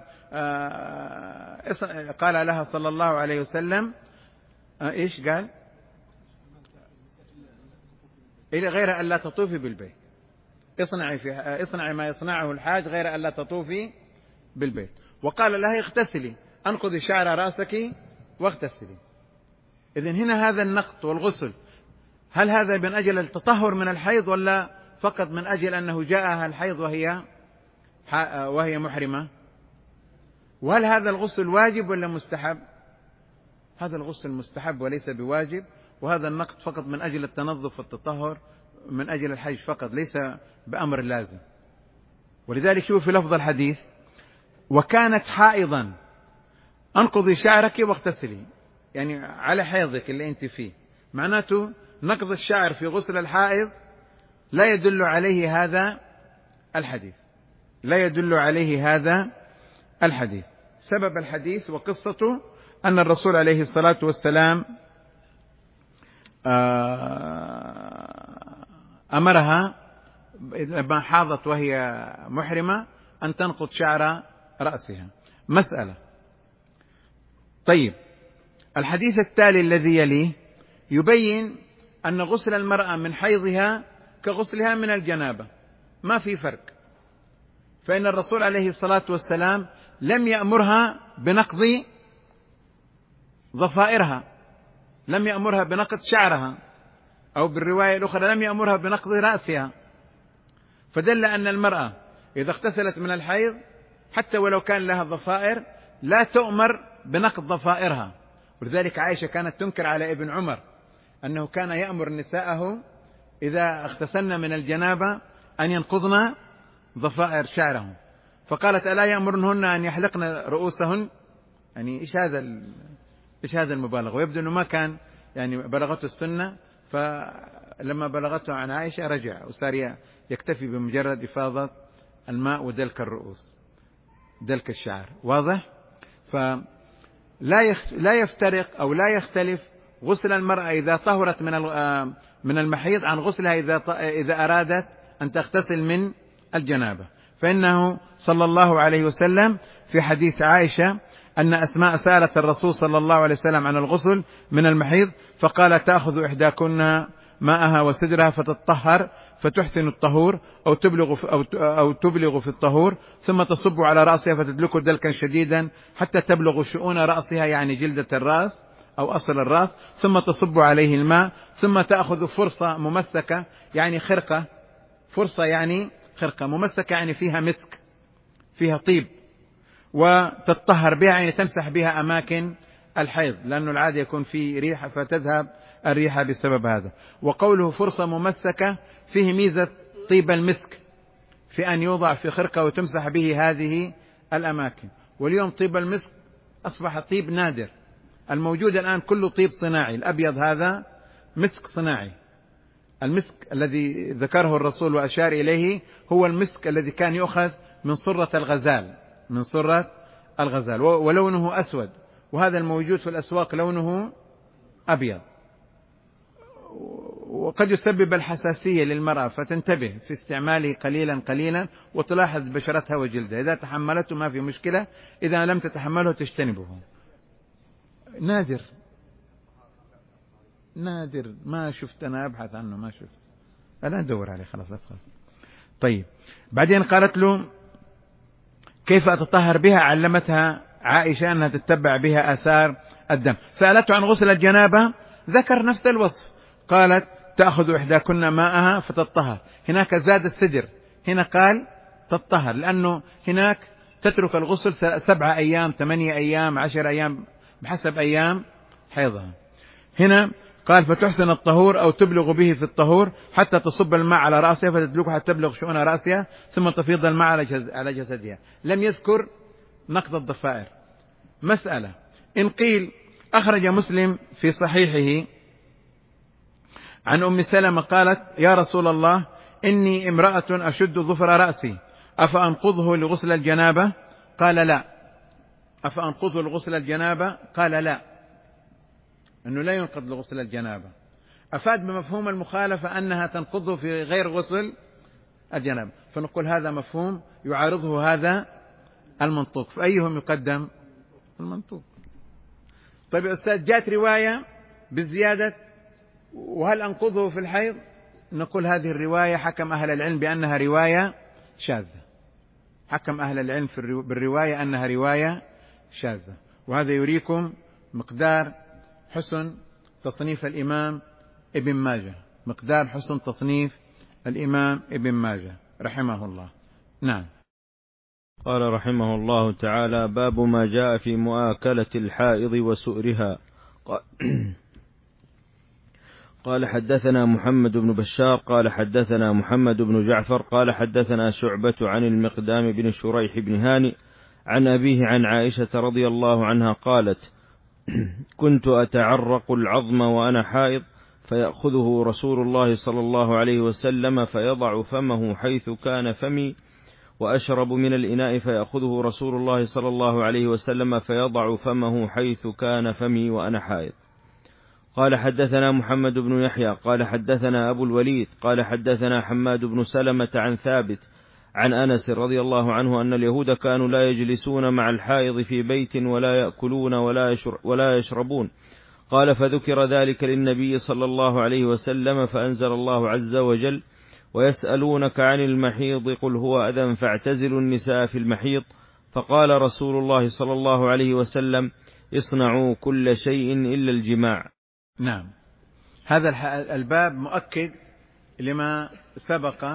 آآ قال لها صلى الله عليه وسلم ايش قال؟ إلى غير أن لا تطوفي بالبيت، اصنعي في اصنعي ما يصنعه الحاج غير أن لا تطوفي بالبيت. وقال لها اغتسلي، انقضي شعر رأسك واغتسلي. إذن هنا هذا النقط والغسل، هل هذا من أجل التطهر من الحيض ولا فقط من أجل أنه جاءها الحيض وهي وهي محرمة؟ وهل هذا الغسل واجب ولا مستحب؟ هذا الغسل مستحب وليس بواجب، وهذا النقط فقط من أجل التنظف والتطهر من أجل الحج فقط، ليس بأمر لازم. ولذلك شوف في لفظ الحديث وكانت حائضا انقضي شعرك واغتسلي، يعني على حيضك اللي أنت فيه. معناته نقض الشعر في غسل الحائض لا يدل عليه هذا الحديث، لا يدل عليه هذا الحديث. سبب الحديث وقصته أن الرسول عليه الصلاة والسلام أمرها لما حاضت وهي محرمة أن تنقض شعر رأسها. مسألة. طيب، الحديث التالي الذي يليه يبين أن غسل المرأة من حيضها كغسلها من الجنابة، ما في فرق. فإن الرسول عليه الصلاة والسلام لم يأمرها بنقض ضفائرها، لم يأمرها بنقض شعرها، أو بالرواية الأخرى لم يأمرها بنقض رأسها. فدل أن المرأة إذا اغتسلت من الحيض حتى ولو كان لها ضفائر لا تؤمر بنقض ضفائرها. ولذلك عائشة كانت تنكر على ابن عمر أنه كان يأمر نساءه إذا اغتسلن من الجنابة أن ينقضن ضفائر شعرهم، فقالت ألا يأمرنهن أن يحلقن رؤوسهن؟ يعني إيش هذا إيش هذا المبالغة؟ ويبدو أنه ما كان يعني بلغته السنة، فلما بلغته عن عائشة رجع وصار يكتفي بمجرد إفاضة الماء ودلك الرؤوس، دلك الشعر. واضح؟ فلا لا يفترق أو لا يختلف غسل المرأة إذا طهرت من من المحيض عن غسلها إذا إذا أرادت أن تغتسل من الجنابة. فإنه صلى الله عليه وسلم في حديث عائشة أن أسماء سألت الرسول صلى الله عليه وسلم عن الغسل من المحيض، فقال تأخذ إحداكن ماءها وسدرها فتطهر فتحسن الطهور أو تبلغ في أو أو تبلغ في الطهور، ثم تصب على رأسها فتدلك دلكا شديدا حتى تبلغ شؤون رأسها، يعني جلدة الرأس أو أصل الرأس، ثم تصب عليه الماء، ثم تأخذ فرصة ممسكة يعني خرقة، فرصة يعني خرقة ممسكة يعني فيها مسك فيها طيب، وتطهر بها يعني تمسح بها أماكن الحيض، لأنه العادة يكون في ريحة فتذهب الريحة بسبب هذا. وقوله فرصة ممسكة فيه ميزة طيب المسك في أن يوضع في خرقة وتمسح به هذه الأماكن. واليوم طيب المسك أصبح طيب نادر، الموجود الآن كله طيب صناعي. الأبيض هذا مسك صناعي. المسك الذي ذكره الرسول وأشار إليه هو المسك الذي كان يؤخذ من صرة الغزال، من صرة الغزال، ولونه أسود، وهذا الموجود في الأسواق لونه أبيض، وقد يسبب الحساسية للمرأة، فتنتبه في استعماله قليلا قليلا وتلاحظ بشرتها وجلدها. إذا تحملته ما في مشكلة، إذا لم تتحمله تجتنبه. نادر نادر ما شفت، أنا أبحث عنه ما شفت، أنا أدور عليه خلاص أدخل. طيب، بعدين قالت له كيف أتطهر بها؟ علمتها عائشة أنها تتبع بها آثار الدم. سألته عن غسل الجنابة ذكر نفس الوصف، قالت تأخذ إحداكن ماءها فتطهر. هناك زاد السدر، هنا قال تطهر، لأنه هناك تترك الغسل سبعة أيام ثمانية أيام عشر أيام بحسب أيام حيضها. هنا قال فتحسن الطهور أو تبلغ به في الطهور حتى تصب الماء على رأسها فتدلكه حتى تبلغ شؤون رأسها ثم تفيض الماء على جسدها. لم يذكر نقض الضفائر. مسألة، إن قيل أخرج مسلم في صحيحه عن أم سلمة قالت يا رسول الله إني امرأة أشد ظفر رأسي أفأنقضه لغسل الجنابة؟ قال لا. أفأنقضه لغسل الجنابة؟ قال لا، أنه لا ينقض لغسل الجنابة. أفاد بمفهوم المخالفة أنها تنقضه في غير غسل الجنابة، فنقول هذا مفهوم يعارضه هذا المنطوق، فأيهم يقدم؟ المنطوق. طيب يا أستاذ، جاءت رواية بالزيادة وهل أنقضه في الحيض؟ نقول هذه الرواية حكم أهل العلم بأنها رواية شاذة، حكم أهل العلم بالرواية أنها رواية شاذة. وهذا يريكم مقدار حسن تصنيف الإمام ابن ماجه، مقدار حسن تصنيف الإمام ابن ماجه رحمه الله. نعم. قال رحمه الله تعالى باب ما جاء في مؤاكلة الحائض وسؤرها. قال حدثنا محمد بن بشار قال حدثنا محمد بن جعفر قال حدثنا شعبة عن المقدام بن شريح بن هانئ عن أبيه عن عائشة رضي الله عنها قالت كنت أتعرق العظم وأنا حائض فيأخذه رسول الله صلى الله عليه وسلم فيضع فمه حيث كان فمي وأشرب من الإناء فيأخذه رسول الله صلى الله عليه وسلم فيضع فمه حيث كان فمي وأنا حائض. قال حدثنا محمد بن يحيى قال حدثنا أبو الوليد قال حدثنا حماد بن سلمة عن ثابت عن أنس رضي الله عنه أن اليهود كانوا لا يجلسون مع الحائض في بيت ولا يأكلون ولا يشربون. قال فذكر ذلك للنبي صلى الله عليه وسلم فأنزل الله عز وجل ويسألونك عن المحيض قل هو أذى فاعتزلوا النساء في المحيض. فقال رسول الله صلى الله عليه وسلم اصنعوا كل شيء إلا الجماع. نعم. هذا الباب مؤكد لما سبق،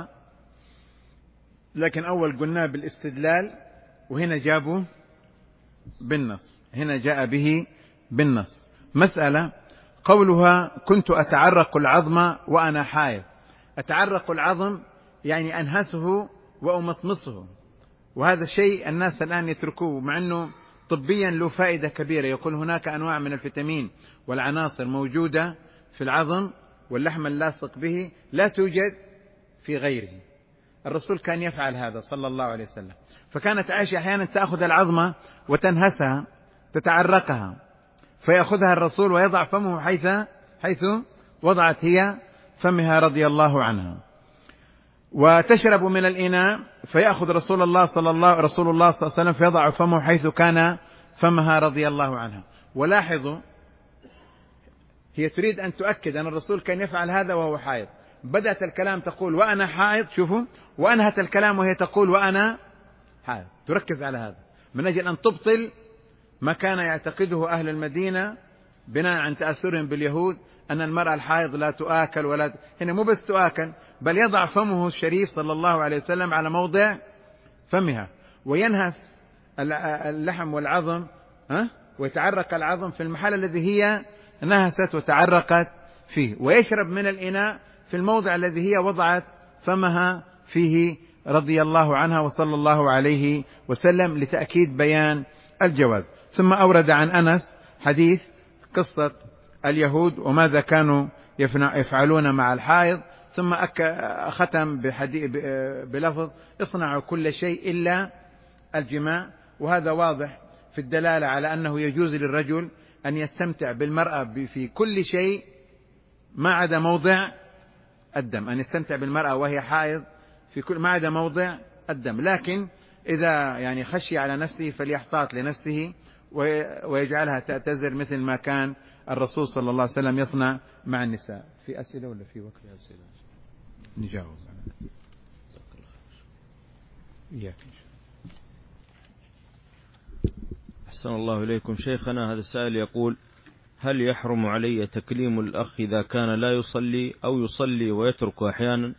لكن أول قلنا بالاستدلال وهنا جابوا بالنص، هنا جاء به بالنص. مسألة قولها كنت أتعرق العظم وأنا حائض. أتعرق العظم يعني أنهسه وأمصمصه، وهذا الشيء الناس الآن يتركوه مع أنه طبيا له فائدة كبيرة. يقول هناك أنواع من الفيتامين والعناصر موجودة في العظم واللحم اللاصق به لا توجد في غيره. الرسول كان يفعل هذا صلى الله عليه وسلم. فكانت عائشة أحيانا تأخذ العظمة وتنهسها تتعرقها فيأخذها الرسول ويضع فمه حيث حيث وضعت هي فمها رضي الله عنها. وتشرب من الإناء فيأخذ رسول الله صلى الله رسول الله صلى الله عليه وسلم فيضع فمه حيث كان فمها رضي الله عنها. ولاحظوا هي تريد أن تؤكد أن الرسول كان يفعل هذا وهو حائض. بدأت الكلام تقول وأنا حائض، شوفوا، وأنهت الكلام وهي تقول وأنا حائض. تركز على هذا من أجل أن تبطل ما كان يعتقده أهل المدينة بناء عن تأثرهم باليهود أن المرأة الحائض لا تؤكل ولا ت... هنا مو بس تؤكل بل يضع فمه الشريف صلى الله عليه وسلم على موضع فمها وينهس اللحم والعظم ها ويتعرق العظم في المحل الذي هي نهست وتعرقت فيه، ويشرب من الإناء في الموضع الذي هي وضعت فمها فيه رضي الله عنها وصلى الله عليه وسلم لتأكيد بيان الجواز. ثم أورد عن أنس حديث قصة اليهود وماذا كانوا يفعلون مع الحائض، ثم ختم بلفظ اصنعوا كل شيء إلا الجماع. وهذا واضح في الدلالة على أنه يجوز للرجل أن يستمتع بالمرأة في كل شيء ما عدا موضع الدم، أن يستمتع بالمرأة وهي حائض في كل ما عدا موضع الدم. لكن إذا يعني خشي على نفسه فليحتاط لنفسه ويجعلها تعتذر مثل ما كان الرسول صلى الله عليه وسلم يصنع مع النساء. في أسئلة ولا في وقت أسئلة؟ نجاوب. إياك. أحسن الله إليكم شيخنا. هذا السائل يقول: هل يحرم علي تكليم الأخ إذا كان لا يصلي أو يصلي ويترك أحيانا؟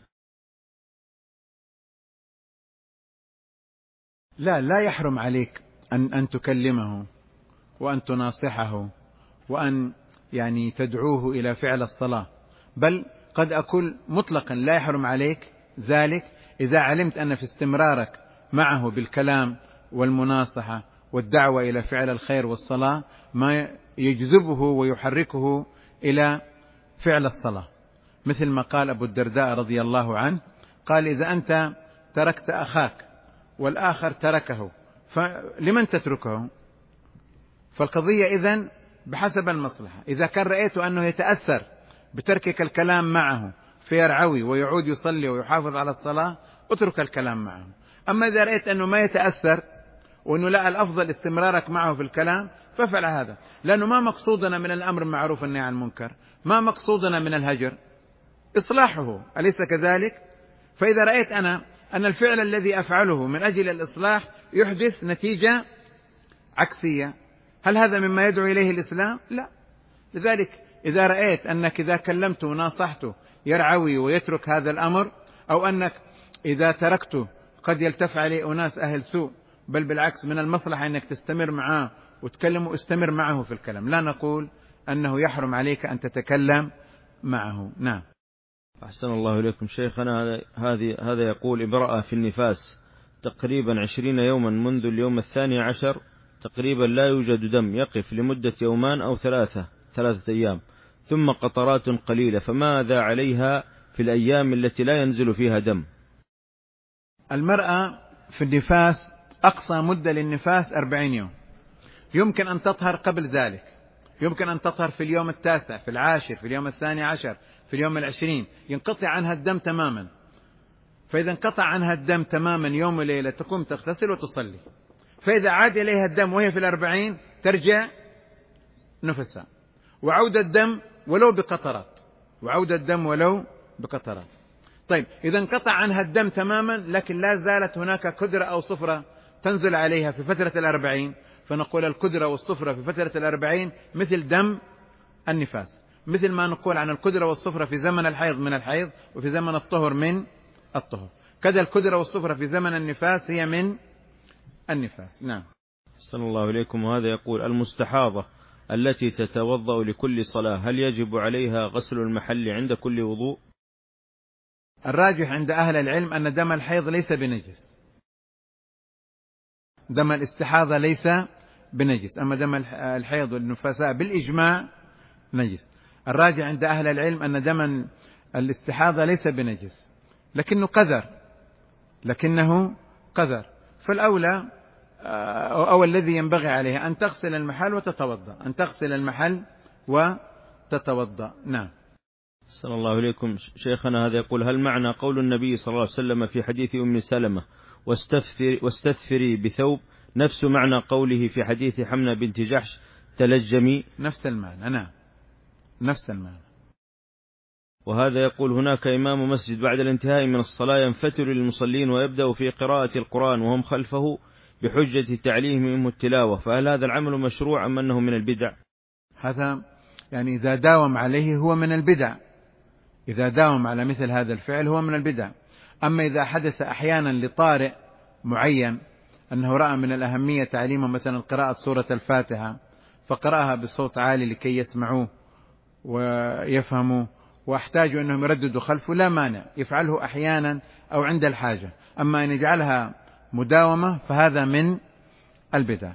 لا لا يحرم عليك أن أن تكلمه وأن تناصحه وأن يعني تدعوه إلى فعل الصلاة، بل قد أقول مطلقا لا يحرم عليك ذلك إذا علمت أن في استمرارك معه بالكلام والمناصحة والدعوة إلى فعل الخير والصلاة ما يجذبه ويحركه إلى فعل الصلاة، مثل ما قال أبو الدرداء رضي الله عنه، قال: إذا أنت تركت أخاك والآخر تركه فلمن تتركه؟ فالقضية إذن بحسب المصلحة. إذا كان رأيت أنه يتأثر بتركك الكلام معه فيرعوي ويعود يصلي ويحافظ على الصلاة، اترك الكلام معه. أما إذا رأيت أنه ما يتأثر وأنه لا، الأفضل استمرارك معه في الكلام، فافعل هذا، لأنه ما مقصودنا من الأمر المعروف والنهي عن المنكر، ما مقصودنا من الهجر إصلاحه، أليس كذلك؟ فإذا رأيت أنا أن الفعل الذي أفعله من أجل الإصلاح يحدث نتيجة عكسية، هل هذا مما يدعو إليه الإسلام؟ لا. لذلك إذا رأيت أنك إذا كلمته وناصحته يرعوي ويترك هذا الأمر، أو أنك إذا تركته قد يلتف عليه أناس أهل سوء، بل بالعكس من المصلحة أنك تستمر معه وتكلمه، استمر معه في الكلام، لا نقول أنه يحرم عليك أن تتكلم معه. نعم. أحسن الله إليكم شيخنا. هذه هذا يقول: امرأة في النفاس تقريبا عشرين يوما منذ اليوم الثاني عشر تقريبا لا يوجد دم، يقف لمدة يومان أو ثلاثة ثلاثة أيام ثم قطرات قليلة، فماذا عليها في الأيام التي لا ينزل فيها دم؟ المرأة في النفاس أقصى مدة للنفاس أربعين يوم، يمكن أن تطهر قبل ذلك، يمكن أن تطهر في اليوم التاسع، في العاشر، في اليوم الثاني عشر، في اليوم العشرين، ينقطع عنها الدم تماما. فإذا انقطع عنها الدم تماما يوم وليلة تقوم تغتسل وتصلي، فإذا عاد إليها الدم وهي في الأربعين ترجع نفسها، وعود الدم ولو بقطرات، وعود الدم ولو بقطرات. طيب إذا انقطع عنها الدم تماما لكن لا زالت هناك كدرة أو صفرة تنزل عليها في فترة الأربعين، فنقول الكدرة والصفرة في فترة الأربعين مثل دم النفاس، مثل ما نقول عن الكدرة والصفرة في زمن الحيض من الحيض، وفي زمن الطهر من الطهر، كذا الكدرة والصفرة في زمن النفاس هي من النفاس. نعم. أحسن الله إليكم. وهذا يقول: المستحاضة التي تتوضأ لكل صلاة هل يجب عليها غسل المحل عند كل وضوء؟ الراجح عند أهل العلم أن دم الحيض ليس بنجس، دم الاستحاضة ليس بنجس، أما دم الحيض والنفساء بالإجماع نجس. الراجح عند أهل العلم أن دم الاستحاضة ليس بنجس، لكنه قذر، لكنه قذر فالأولى أو الذي ينبغي عليها أن تغسل المحل وتتوضأ، أن تغسل المحل وتتوضأ. نعم. صلى الله عليكم شيخنا. هذا يقول: هل معنى قول النبي صلى الله عليه وسلم في حديث أم سلمة واستثفري, واستثفري بثوب نفس معنى قوله في حديث حمنة بنت جحش تلجمي؟ نفس المعنى. نعم نفس المعنى. وهذا يقول: هناك إمام مسجد بعد الانتهاء من الصلاة ينفتل للمصلين ويبدأ في قراءة القرآن وهم خلفه بحجة تعليمهم التلاوة، فهل هذا العمل مشروع أم أنه من البدع؟ هذا يعني إذا داوم عليه هو من البدع، إذا داوم على مثل هذا الفعل هو من البدع. أما إذا حدث أحيانا لطارئ معين أنه رأى من الأهمية تعليمه مثلا قراءة سورة الفاتحة فقرأها بصوت عالي لكي يسمعوه ويفهموا واحتاجوا أنهم يرددوا خلفه، لا مانع يفعله أحيانا أو عند الحاجة. أما أن يجعلها مداومة فهذا من البدع.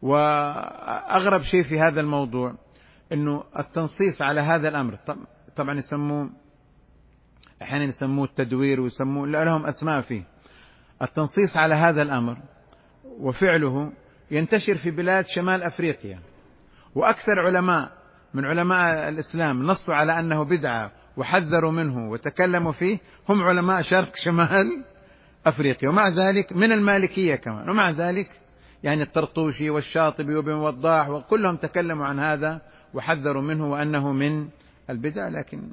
وأغرب شيء في هذا الموضوع أنه التنصيص على هذا الأمر، طبعا يسموه أحيانا يسموه التدوير ويسموه لهم أسماء فيه، التنصيص على هذا الأمر وفعله ينتشر في بلاد شمال أفريقيا، وأكثر علماء من علماء الإسلام نصوا على أنه بدعة وحذروا منه وتكلموا فيه هم علماء شرق شمال أفريقيا، ومع ذلك من المالكية كمان، ومع ذلك يعني الطرطوشي والشاطبي وابن وضاح وكلهم تكلموا عن هذا وحذروا منه وأنه من البدع. لكن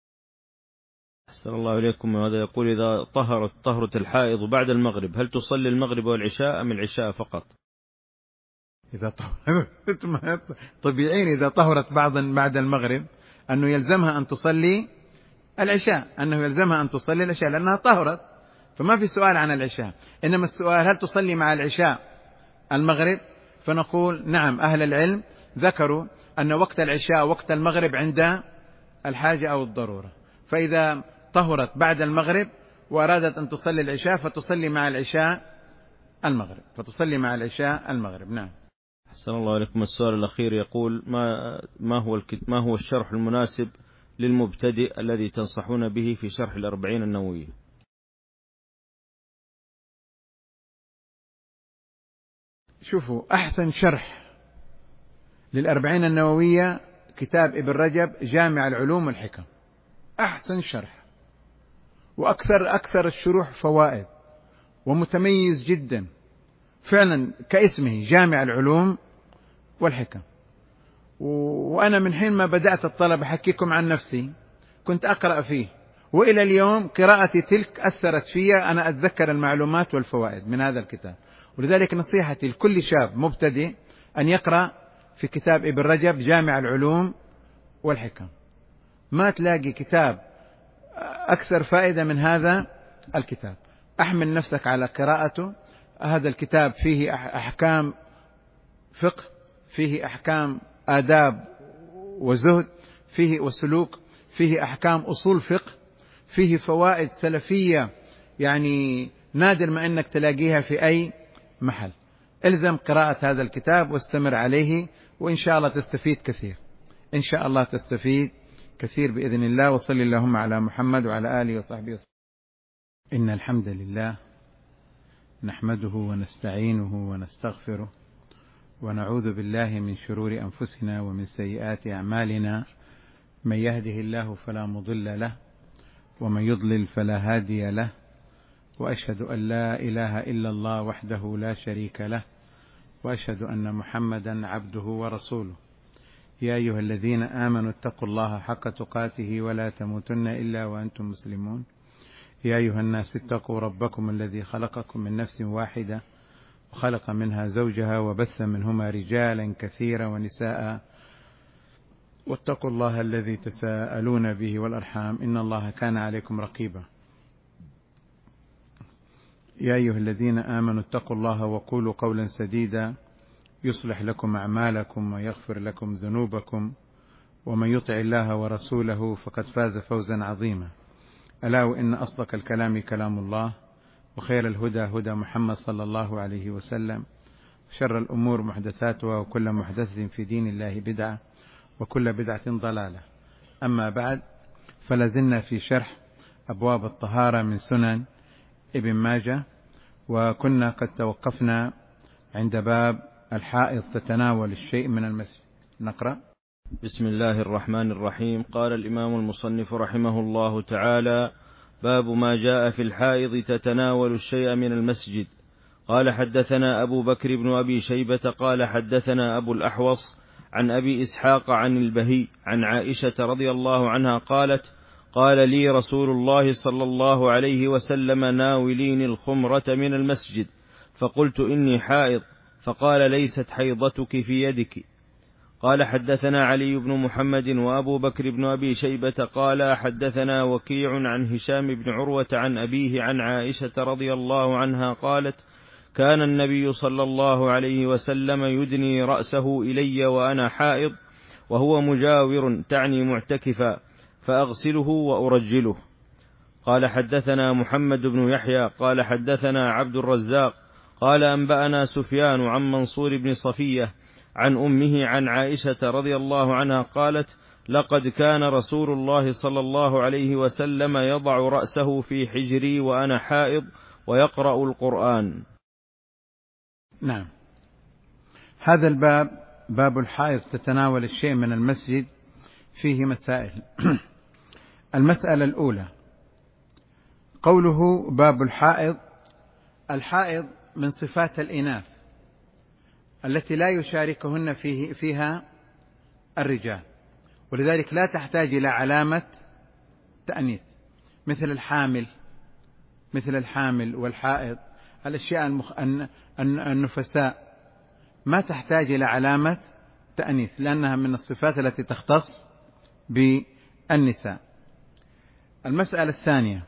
أحسن الله إليكم. وهذا يقول: إذا طهرت طهرة الحائض بعد المغرب هل تصلي المغرب والعشاء أم العشاء فقط؟ إذا طهرت طبيعيا إذا طهرت بعد بعد المغرب أنه يلزمها أن تصلي العشاء، أنه يلزمها أن تصلي العشاء لأنها طهرت، فما في سؤال عن العشاء. إنما السؤال هل تصلي مع العشاء المغرب؟ فنقول نعم، أهل العلم ذكروا أن وقت العشاء وقت المغرب عند الحاجة أو الضرورة، فإذا طهرت بعد المغرب وأرادت أن تصلي العشاء فتصلي مع العشاء المغرب فتصلي مع العشاء المغرب. نعم. أحسن الله عليكم. السؤال الأخير يقول: ما ما هو ما هو الشرح المناسب للمبتدئ الذي تنصحون به في شرح الأربعين النووية؟ شوفوا، أحسن شرح للأربعين النووية كتاب ابن رجب جامع العلوم والحكم، أحسن شرح وأكثر أكثر الشروح فوائد ومتميز جدا فعلا كاسمه جامع العلوم والحكم. وأنا من حين ما بدأت الطلب أحكيكم عن نفسي كنت أقرأ فيه، وإلى اليوم قراءتي تلك أثرت في، أنا أتذكر المعلومات والفوائد من هذا الكتاب. ولذلك نصيحتي لكل شاب مبتدئ أن يقرأ في كتاب ابن رجب جامع العلوم والحكم. ما تلاقي كتاب أكثر فائدة من هذا الكتاب، أحمل نفسك على قراءته. هذا الكتاب فيه أحكام فقه، فيه أحكام آداب وزهد، فيه وسلوك، فيه أحكام أصول فقه، فيه فوائد سلفية يعني نادر ما أنك تلاقيها في أي محل. الزم قراءة هذا الكتاب واستمر عليه، وإن شاء الله تستفيد كثير، إن شاء الله تستفيد كثير بإذن الله. وصل اللهم على محمد وعلى آله وصحبه وسلم. إن الحمد لله نحمده ونستعينه ونستغفره ونعوذ بالله من شرور أنفسنا ومن سيئات أعمالنا، من يهده الله فلا مضل له ومن يضلل فلا هادي له، وأشهد أن لا إله إلا الله وحده لا شريك له، وأشهد أن محمدا عبده ورسوله. يا أيها الذين آمنوا اتقوا الله حق تقاته ولا تموتن إلا وأنتم مسلمون. يا أيها الناس اتقوا ربكم الذي خلقكم من نفس واحدة وخلق منها زوجها وبث منهما رجالا كثيرا ونساء، واتقوا الله الذي تساءلون به والأرحام إن الله كان عليكم رقيبا. يا أيها الذين آمنوا اتقوا الله وقولوا قولا سديدا يصلح لكم أعمالكم ويغفر لكم ذنوبكم، ومن يطع الله ورسوله فقد فاز فوزا عظيما. ألا وإن أصدق الكلام كلام الله، وخير الهدى هدى محمد صلى الله عليه وسلم، شر الأمور محدثاتها، وكل محدثة في دين الله بدعة، وكل بدعة ضلالة. أما بعد، فلازلنا في شرح أبواب الطهارة من سنن ابن ماجه، وكنا قد توقفنا عند باب الحائض تتناول الشيء من المسجد. نقرأ. بسم الله الرحمن الرحيم. قال الإمام المصنف رحمه الله تعالى: باب ما جاء في الحائض تتناول الشيء من المسجد. قال: حدثنا أبو بكر بن أبي شيبة قال حدثنا أبو الأحوص عن أبي إسحاق عن البهي عن عائشة رضي الله عنها قالت: قال لي رسول الله صلى الله عليه وسلم: ناوليني الخمرة من المسجد، فقلت: إني حائض، فقال: ليست حيضتك في يدك. قال: حدثنا علي بن محمد وأبو بكر بن أبي شيبة قال حدثنا وكيع عن هشام بن عروة عن أبيه عن عائشة رضي الله عنها قالت: كان النبي صلى الله عليه وسلم يدني رأسه إلي وأنا حائض وهو مجاور تعني معتكفا، فأغسله وأرجله. قال: حدثنا محمد بن يحيى قال حدثنا عبد الرزاق قال أنبأنا سفيان عن منصور بن صفية عن أمه عن عائشة رضي الله عنها قالت: لقد كان رسول الله صلى الله عليه وسلم يضع رأسه في حجري وأنا حائض ويقرأ القرآن. نعم. هذا الباب باب الحائض تتناول الشيء من المسجد فيه مسائل. المسألة الأولى قوله باب الحائض. الحائض من صفات الإناث التي لا يشاركهن فيه فيها الرجال، ولذلك لا تحتاج إلى علامة تأنيث، مثل الحامل مثل الحامل والحائض، الأشياء المخ... النفساء ما تحتاج إلى علامة تأنيث، لأنها من الصفات التي تختص بالنساء. المسألة الثانية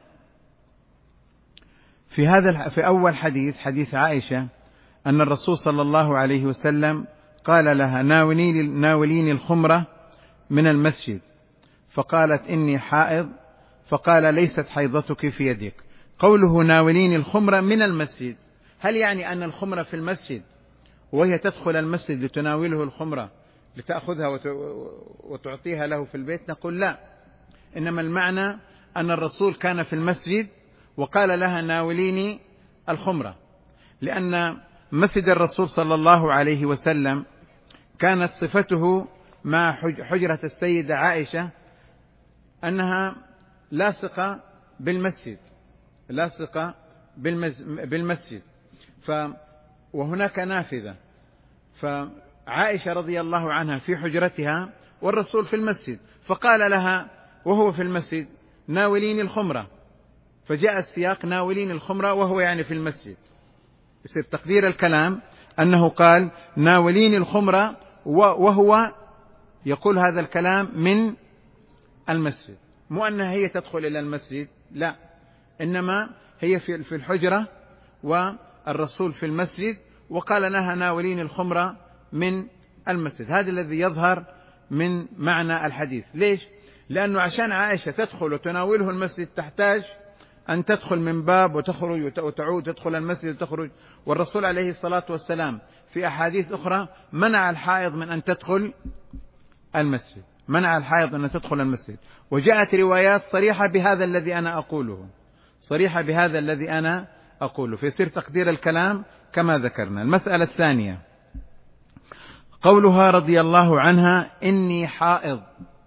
في هذا في أول حديث، حديث عائشة، أن الرسول صلى الله عليه وسلم قال لها ناوليني الخمرة من المسجد، فقالت إني حائض، فقال ليست حيضتك في يدك. قوله ناوليني الخمرة من المسجد، هل يعني أن الخمرة في المسجد وهي تدخل المسجد لتناوله الخمرة لتأخذها وتعطيها له في البيت؟ نقول لا، إنما المعنى أن الرسول كان في المسجد وقال لها ناوليني الخمرة، لأن مسجد الرسول صلى الله عليه وسلم كانت صفته مع حجرة السيدة عائشة أنها لاصقة بالمسجد، لاصقة بالمسجد، ف وهناك نافذة، فعائشة رضي الله عنها في حجرتها والرسول في المسجد، فقال لها وهو في المسجد ناوليني الخمرة، فجاء السياق ناوليني الخمرة وهو يعني في المسجد. يصير تقدير الكلام أنه قال ناوليني الخمرة وهو يقول هذا الكلام من المسجد، مو أنها هي تدخل إلى المسجد، لا، إنما هي في الحجرة والرسول في المسجد وقال لها ناوليني الخمرة من المسجد. هذا الذي يظهر من معنى الحديث. ليش؟ لأنه عشان عائشة تدخل وتناوله المسجد تحتاج أن تدخل من باب وتخرج وتعود، تدخل المسجد وتخرج، والرسول عليه الصلاة والسلام في أحاديث أخرى منع الحائض من أن تدخل المسجد، منع الحائض أن تدخل المسجد، وجاءت روايات صريحة بهذا الذي أنا أقوله، صريحة بهذا الذي أنا أقوله، فيصير تقدير الكلام كما ذكرنا. المسألة الثانية قولها رضي الله عنها إني حائض،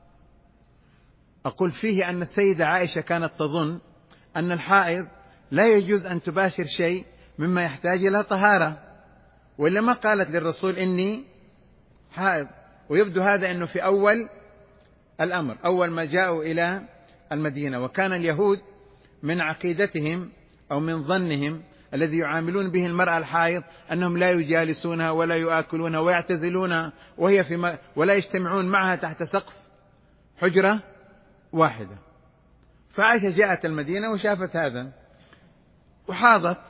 أقول فيه أن السيدة عائشة كانت تظن أن الحائض لا يجوز أن تباشر شيء مما يحتاج إلى طهارة، وإلا ما قالت للرسول إني حائض. ويبدو هذا أنه في أول الأمر، أول ما جاءوا إلى المدينة، وكان اليهود من عقيدتهم أو من ظنهم الذي يعاملون به المرأة الحائض أنهم لا يجالسونها ولا يؤكلونها ويعتزلونها وهي في م... ولا يجتمعون معها تحت سقف حجرة واحدة. فعائشة جاءت المدينة وشافت هذا وحاضت،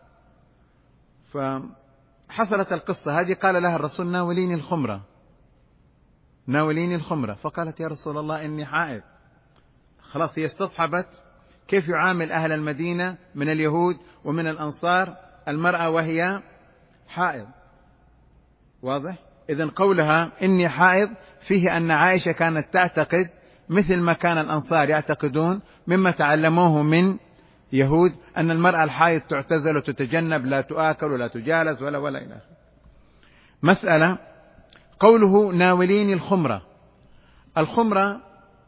فحصلت القصة هذه، قال لها الرسول ناوليني الخمرة، ناوليني الخمرة، فقالت يا رسول الله إني حائض. خلاص هي استصحبت كيف يعامل أهل المدينة من اليهود ومن الأنصار المرأة وهي حائض، واضح؟ إذن قولها إني حائض فيه أن عائشة كانت تعتقد مثل ما كان الأنصار يعتقدون مما تعلموه من يهود أن المرأة الحائض تعتزل وتتجنب، لا تؤكل ولا تجالس ولا ولا إلى آخره. مسألة قوله ناوليني الخمرة، الخمرة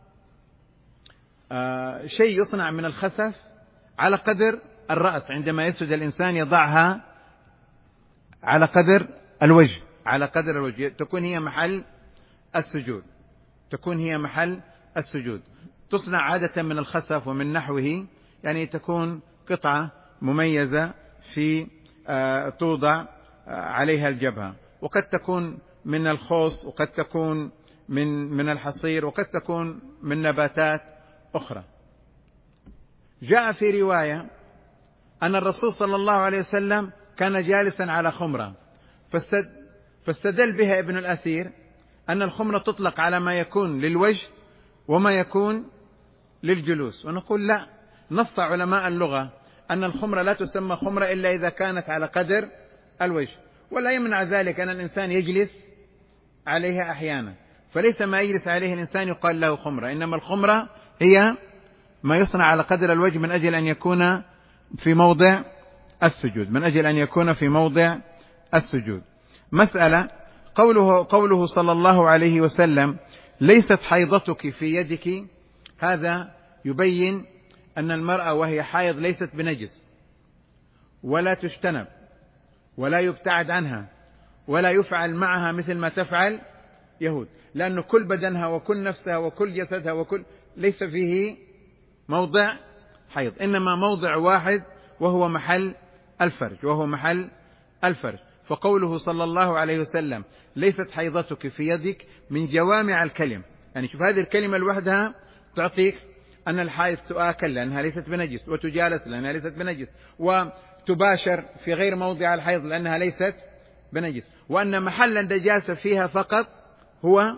آه شيء يصنع من الخسف على قدر الرأس، عندما يسجد الإنسان يضعها على قدر الوجه، على قدر الوجه، تكون هي محل السجود، تكون هي محل السجود، تصنع عادة من الخسف ومن نحوه، يعني تكون قطعة مميزة في آه توضع آه عليها الجبهة، وقد تكون من الخوص، وقد تكون من من الحصير، وقد تكون من نباتات أخرى. جاء في رواية أن الرسول صلى الله عليه وسلم كان جالسا على خمرة، فاستدل بها ابن الأثير أن الخمرة تطلق على ما يكون للوجه وما يكون للجلوس، ونقول لا، نص علماء اللغة أن الخمرة لا تسمى خمرة إلا إذا كانت على قدر الوجه، ولا يمنع ذلك أن الإنسان يجلس عليها أحيانا، فليس ما يجلس عليه الإنسان يقال له خمرة، إنما الخمرة هي ما يصنع على قدر الوجه من أجل أن يكون في موضع السجود، من أجل أن يكون في موضع السجود. مسألة قوله, قوله صلى الله عليه وسلم ليست حيضتك في يدك، هذا يبين أن المرأة وهي حائض ليست بنجس، ولا تجتنب ولا يبتعد عنها ولا يفعل معها مثل ما تفعل يهود، لأن كل بدنها وكل نفسها وكل جسدها وكل ليس فيه موضع حيض، إنما موضع واحد وهو محل الفرج، وهو محل الفرج. فقوله صلى الله عليه وسلم ليست حيضتك في يدك من جوامع الكلم، يعني شوف هذه الكلمة لوحدها تعطيك أن الحائض تؤكل لأنها ليست بنجس، وتجالس لأنها ليست بنجس، وتباشر في غير موضع الحيض لأنها ليست بنجس، وأن محل النجاسة فيها فقط هو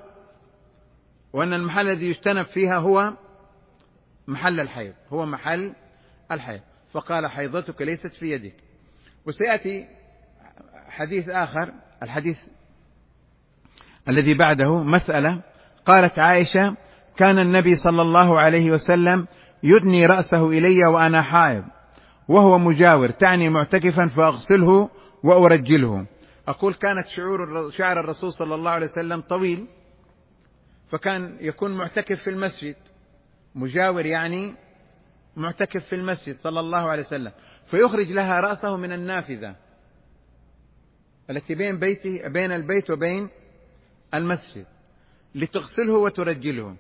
وأن المحل الذي يجتنب فيها هو محل الحيض هو محل الحيض. فقال حيضتك ليست في يدك. وسيأتي حديث آخر، الحديث الذي بعده مسألة. قالت عائشة كان النبي صلى الله عليه وسلم يدني رأسه إلي وأنا حائض وهو مجاور، تعني معتكفا، فأغسله وأرجله. أقول كانت شعور شعر الرسول صلى الله عليه وسلم طويل، فكان يكون معتكف في المسجد، مجاور يعني معتكف في المسجد صلى الله عليه وسلم، فيخرج لها رأسه من النافذة التي بين بيته بين البيت وبين المسجد لتغسله وترجله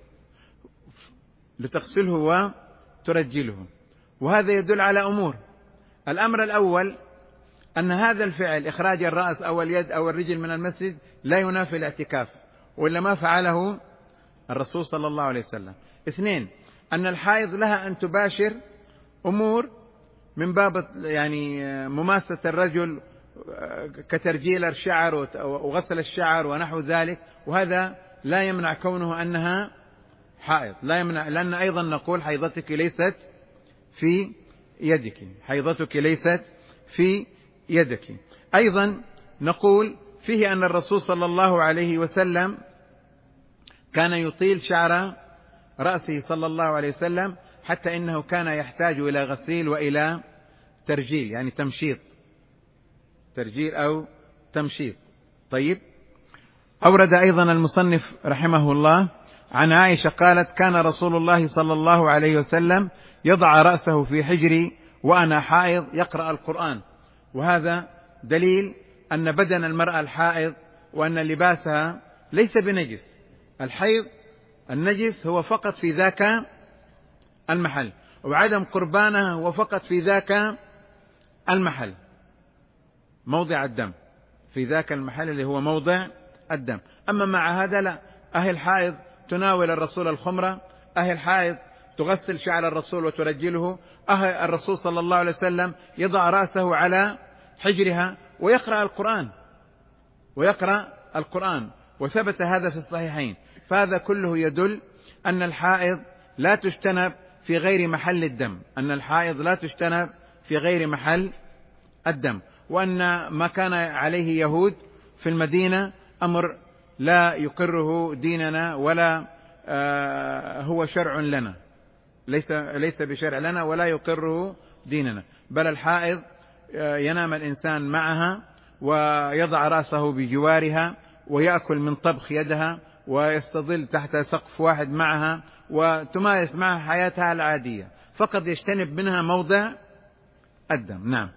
لتغسله وترجله. وهذا يدل على أمور. الأمر الأول أن هذا الفعل إخراج الرأس أو اليد أو الرجل من المسجد لا ينافي الاعتكاف، وإلا ما فعله الرسول صلى الله عليه وسلم. اثنين، أن الحائض لها أن تباشر أمور من باب يعني مماسة الرجل كترجيل الشعر وغسل الشعر ونحو ذلك، وهذا لا يمنع كونه أنها حائض، لا يمنع، لأن أيضا نقول حيضتك ليست في يدك، حيضتك ليست في يدك. أيضا نقول فيه أن الرسول صلى الله عليه وسلم كان يطيل شعر رأسه صلى الله عليه وسلم حتى إنه كان يحتاج إلى غسيل وإلى ترجيل، يعني تمشيط، ترجيل أو تمشيط. طيب، أورد أيضا المصنف رحمه الله عن عائشة قالت كان رسول الله صلى الله عليه وسلم يضع رأسه في حجري وأنا حائض يقرأ القرآن. وهذا دليل أن بدن المرأة الحائض وأن لباسها ليس بنجس. الحيض النجس هو فقط في ذاك المحل، وعدم قربانها هو فقط في ذاك المحل، موضع الدم، في ذاك المحل اللي هو موضع الدم. أما مع هذا لا، أهل الحائض تناول الرسول الخمرة، أهل الحائض تغسل شعر الرسول وترجله، أهل الرسول صلى الله عليه وسلم يضع رأسه على حجرها ويقرأ القرآن ويقرأ القرآن وثبت هذا في الصحيحين. فهذا كله يدل أن الحائض لا تجتنب في غير محل الدم، أن الحائض لا تجتنب في غير محل الدم، وأن ما كان عليه يهود في المدينة أمر لا يقره ديننا ولا هو شرع لنا، ليس ليس بشرع لنا ولا يقره ديننا، بل الحائض ينام الإنسان معها ويضع رأسه بجوارها ويأكل من طبخ يدها ويستظل تحت سقف واحد معها وتمارس معها حياتها العادية، فقط يجتنب منها موضع الدم. نعم.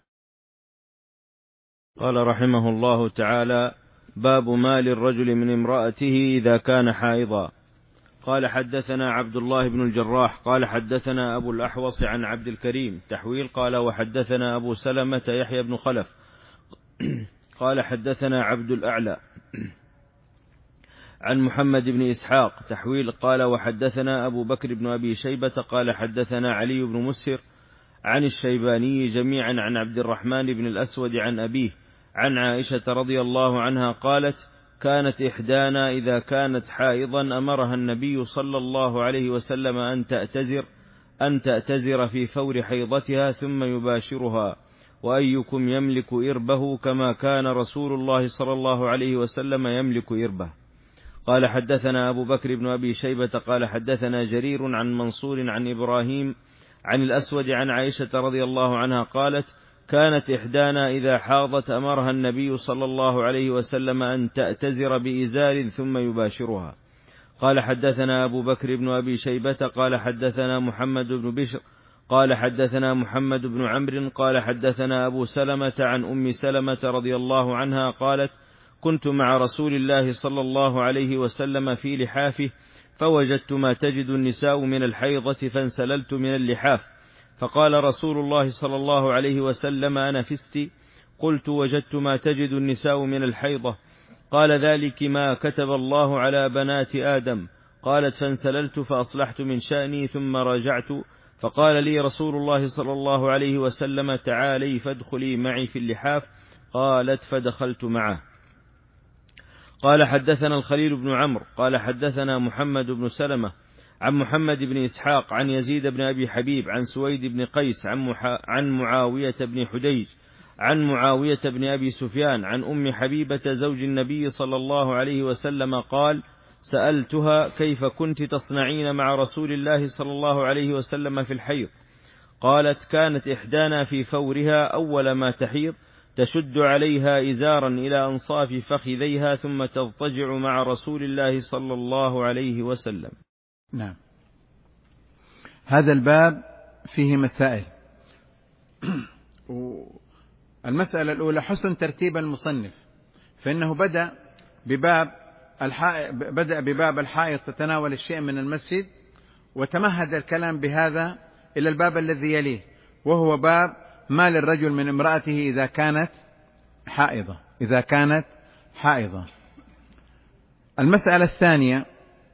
قال رحمه الله تعالى: باب ما للرجل من امرأته إذا كان حائضا. قال حدثنا عبد الله بن الجراح قال حدثنا أبو الأحوص عن عبد الكريم تحويل قال وحدثنا أبو سلمة يحيى بن خلف قال حدثنا عبد الأعلى عن محمد بن إسحاق تحويل قال وحدثنا أبو بكر بن أبي شيبة قال حدثنا علي بن مسهر عن الشيباني جميعا عن عبد الرحمن بن الأسود عن أبيه عن عائشة رضي الله عنها قالت: كانت إحدانا إذا كانت حائضا أمرها النبي صلى الله عليه وسلم أن تأتزر أن تأتزر في فور حيضتها ثم يباشرها، وأيكم يملك إربه كما كان رسول الله صلى الله عليه وسلم يملك إربه. قال حدثنا أبو بكر بن أبي شيبة قال حدثنا جرير عن منصور عن إبراهيم عن الأسود عن عائشة رضي الله عنها قالت: كانت إحدانا إذا حاضت أمرها النبي صلى الله عليه وسلم أن تأتزر بإزار ثم يباشرها. قال حدثنا أبو بكر بن أبي شيبة قال حدثنا محمد بن بشر قال حدثنا محمد بن عمرو قال حدثنا أبو سلمة عن أم سلمة رضي الله عنها قالت: كنت مع رسول الله صلى الله عليه وسلم في لحافه فوجدت ما تجد النساء من الحيضة فانسللت من اللحاف، فقال رسول الله صلى الله عليه وسلم: أنا فستي، قلت وجدت ما تجد النساء من الحيضة. قال ذلك ما كتب الله على بنات آدم. قالت فانسللت فأصلحت من شأني ثم رجعت فقال لي رسول الله صلى الله عليه وسلم تعالي فادخلي معي في اللحاف. قالت فدخلت معه. قال حدثنا الخليل بن عمرو قال حدثنا محمد بن سلمة عن محمد بن إسحاق عن يزيد بن أبي حبيب عن سويد بن قيس عن, محا عن معاوية بن حديج عن معاوية بن أبي سفيان عن أم حبيبة زوج النبي صلى الله عليه وسلم قال سألتها كيف كنت تصنعين مع رسول الله صلى الله عليه وسلم في الحيض؟ قالت كانت إحدانا في فورها أول ما تحيض تشد عليها إزارا إلى أنصاف فخذيها ثم تضطجع مع رسول الله صلى الله عليه وسلم. نعم. هذا الباب فيه مسائل. المسألة الأولى حسن ترتيب المصنف، فإنه بدأ بباب الحائط بدأ بباب الحائط تتناول الشيء من المسجد، وتمهد الكلام بهذا إلى الباب الذي يليه، وهو باب ما للرجل من امرأته إذا كانت حائضة إذا كانت حائضة. المسألة الثانية،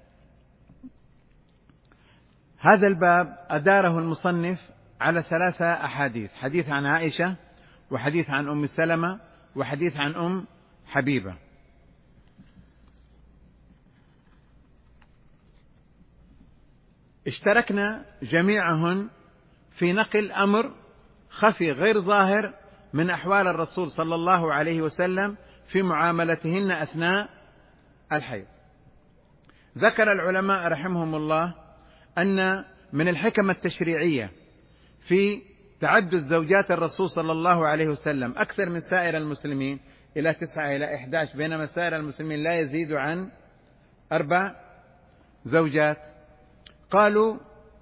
هذا الباب أداره المصنف على ثلاثة أحاديث: حديث عن عائشة، وحديث عن أم سلمة، وحديث عن أم حبيبة. اشتركنا جميعهن في نقل أمر خفي غير ظاهر من أحوال الرسول صلى الله عليه وسلم في معاملتهن أثناء الحيض. ذكر العلماء رحمهم الله أن من الحكم التشريعية في تعدد زوجات الرسول صلى الله عليه وسلم أكثر من سائر المسلمين إلى تسعة إلى إحدى عشر، بينما سائر المسلمين لا يزيد عن أربع زوجات. قالوا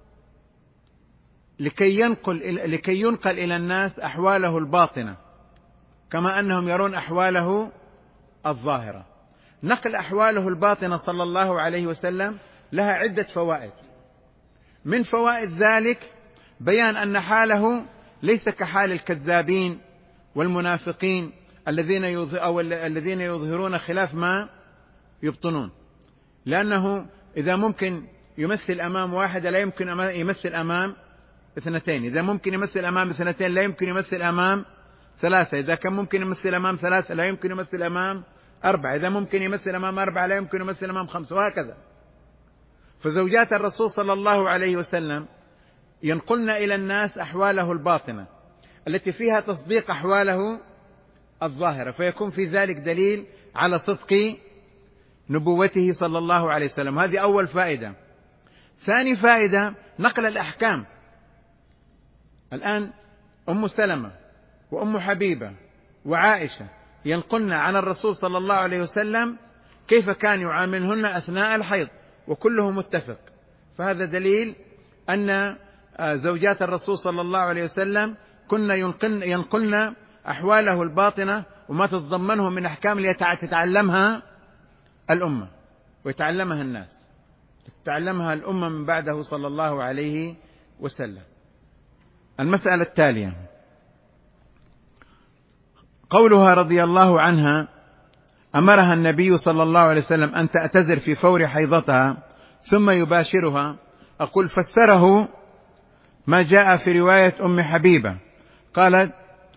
لكي ينقل لكي ينقل إلى الناس أحواله الباطنة كما أنهم يرون أحواله الظاهرة. نقل أحواله الباطنة صلى الله عليه وسلم لها عدة فوائد. من فوائد ذلك بيان أن حاله ليس كحال الكذابين والمنافقين الذين أو الذين يظهرون خلاف ما يبطنون، لأنه إذا ممكن يمثل أمام واحدة لا يمكن يمثل أمام اثنتين، إذا ممكن يمثل أمام اثنتين لا يمكن يمثل أمام ثلاثة، إذا كان ممكن يمثل أمام ثلاثة لا يمكن يمثل أمام أربعة، إذا ممكن يمثل أمام أربعة لا يمكن يمثل أمام خمسة، وهكذا. فزوجات الرسول صلى الله عليه وسلم ينقلن إلى الناس أحواله الباطنة التي فيها تصديق أحواله الظاهرة، فيكون في ذلك دليل على صدق نبوته صلى الله عليه وسلم. هذه أول فائدة. ثاني فائدة نقل الأحكام. الآن أم سلمة وأم حبيبة وعائشة ينقلن عن الرسول صلى الله عليه وسلم كيف كان يعاملهن أثناء الحيض، وكله متفق. فهذا دليل أن زوجات الرسول صلى الله عليه وسلم كن ينقلن, ينقلن أحواله الباطنة وما تتضمنه من أحكام لتتعلمها الأمة ويتعلمها الناس، تتعلمها الأمة من بعده صلى الله عليه وسلم. المسألة التالية قولها رضي الله عنها أمرها النبي صلى الله عليه وسلم أن تعتذر في فور حيضتها ثم يباشرها. أقول فسره ما جاء في رواية أم حبيبة، قالت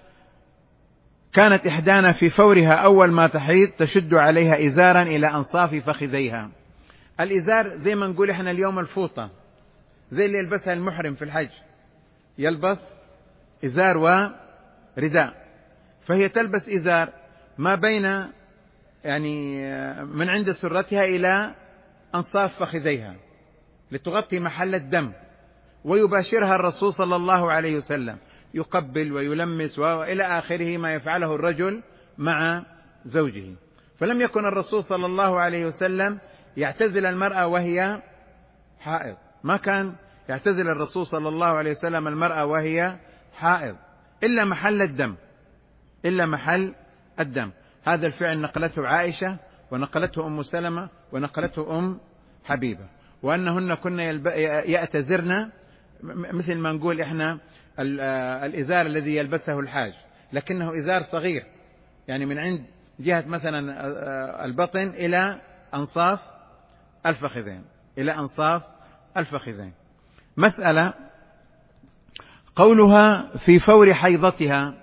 كانت إحدانا في فورها أول ما تحيض تشد عليها إزارا إلى أنصاف فخذيها. الإزار زي ما نقول إحنا اليوم الفوطة، زي اللي يلبسها المحرم في الحج، يلبس إزار ورداء، فهي تلبس إزار ما بين يعني من عند سرتها إلى أنصاف فخذيها لتغطي محل الدم، ويباشرها الرسول صلى الله عليه وسلم يقبل ويلمس وإلى آخره ما يفعله الرجل مع زوجه. فلم يكن الرسول صلى الله عليه وسلم يعتزل المرأة وهي حائض، ما كان يعتزل الرسول صلى الله عليه وسلم المرأة وهي حائض إلا محل الدم إلا محل الدم. هذا الفعل نقلته عائشة ونقلته أم سلمة ونقلته أم حبيبة، وأنهن كن يأتذرن مثل ما نقول إحنا الإزار الذي يلبسه الحاج، لكنه إزار صغير، يعني من عند جهة مثلا البطن إلى أنصاف الفخذين إلى أنصاف الفخذين. مسألة قولها في فور حيضتها،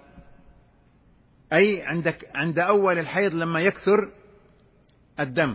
أي عندك عند أول الحيض لما يكثر الدم،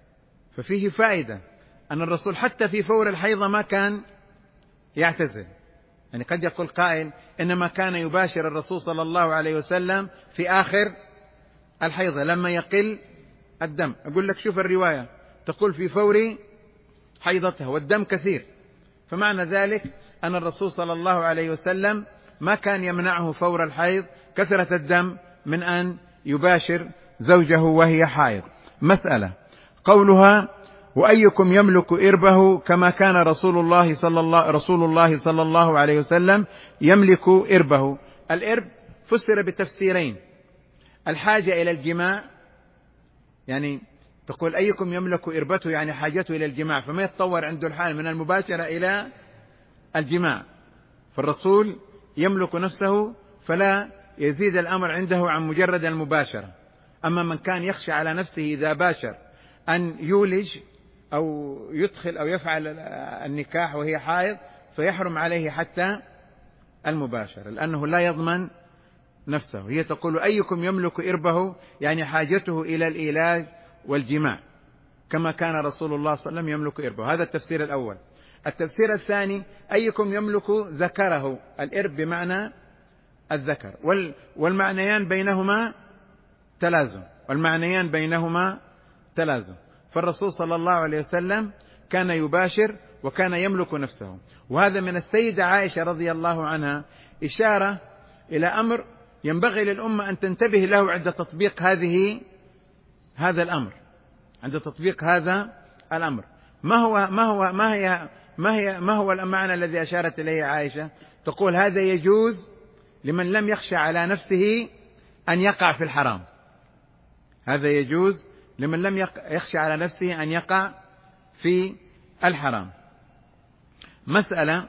ففيه فائدة أن الرسول حتى في فور الحيض ما كان يعتزل. يعني قد يقول قائل إنما كان يباشر الرسول صلى الله عليه وسلم في آخر الحيضة لما يقل الدم. أقول لك شوف الرواية تقول في فور حيضتها والدم كثير، فمعنى ذلك أن الرسول صلى الله عليه وسلم ما كان يمنعه فور الحيض كثرة الدم من أن يباشر زوجه وهي حائض. مسألة قولها وأيكم يملك إربه كما كان رسول الله صلى الله رسول الله صلى الله عليه وسلم يملك إربه. الإرب فسر بتفسيرين: الحاجة إلى الجماع، يعني تقول أيكم يملك إربته يعني حاجته إلى الجماع، فما يتطور عنده الحال من المباشرة إلى الجماع، فالرسول يملك نفسه فلا يزيد الأمر عنده عن مجرد المباشرة. أما من كان يخشى على نفسه إذا باشر أن يولج أو يدخل أو يفعل النكاح وهي حائض فيحرم عليه حتى المباشرة، لأنه لا يضمن نفسه. هي تقول أيكم يملك إربه يعني حاجته إلى الإيلاج والجماع كما كان رسول الله صلى الله عليه وسلم يملك إربه. هذا التفسير الأول. التفسير الثاني أيكم يملك ذكره، الإرب بمعنى الذكر، والمعنيان بينهما تلازم والمعنيان بينهما تلازم فالرسول صلى الله عليه وسلم كان يباشر وكان يملك نفسه. وهذا من السيدة عائشة رضي الله عنها إشارة إلى أمر ينبغي للأمة أن تنتبه له عند تطبيق هذه هذا الأمر عند تطبيق هذا الأمر ما هو ما هو ما هي ما هي ما هو المعنى الذي أشارت إليه عائشة؟ تقول هذا يجوز لمن لم يخشى على نفسه أن يقع في الحرام. هذا يجوز لمن لم يخشى على نفسه أن يقع في الحرام. مسألة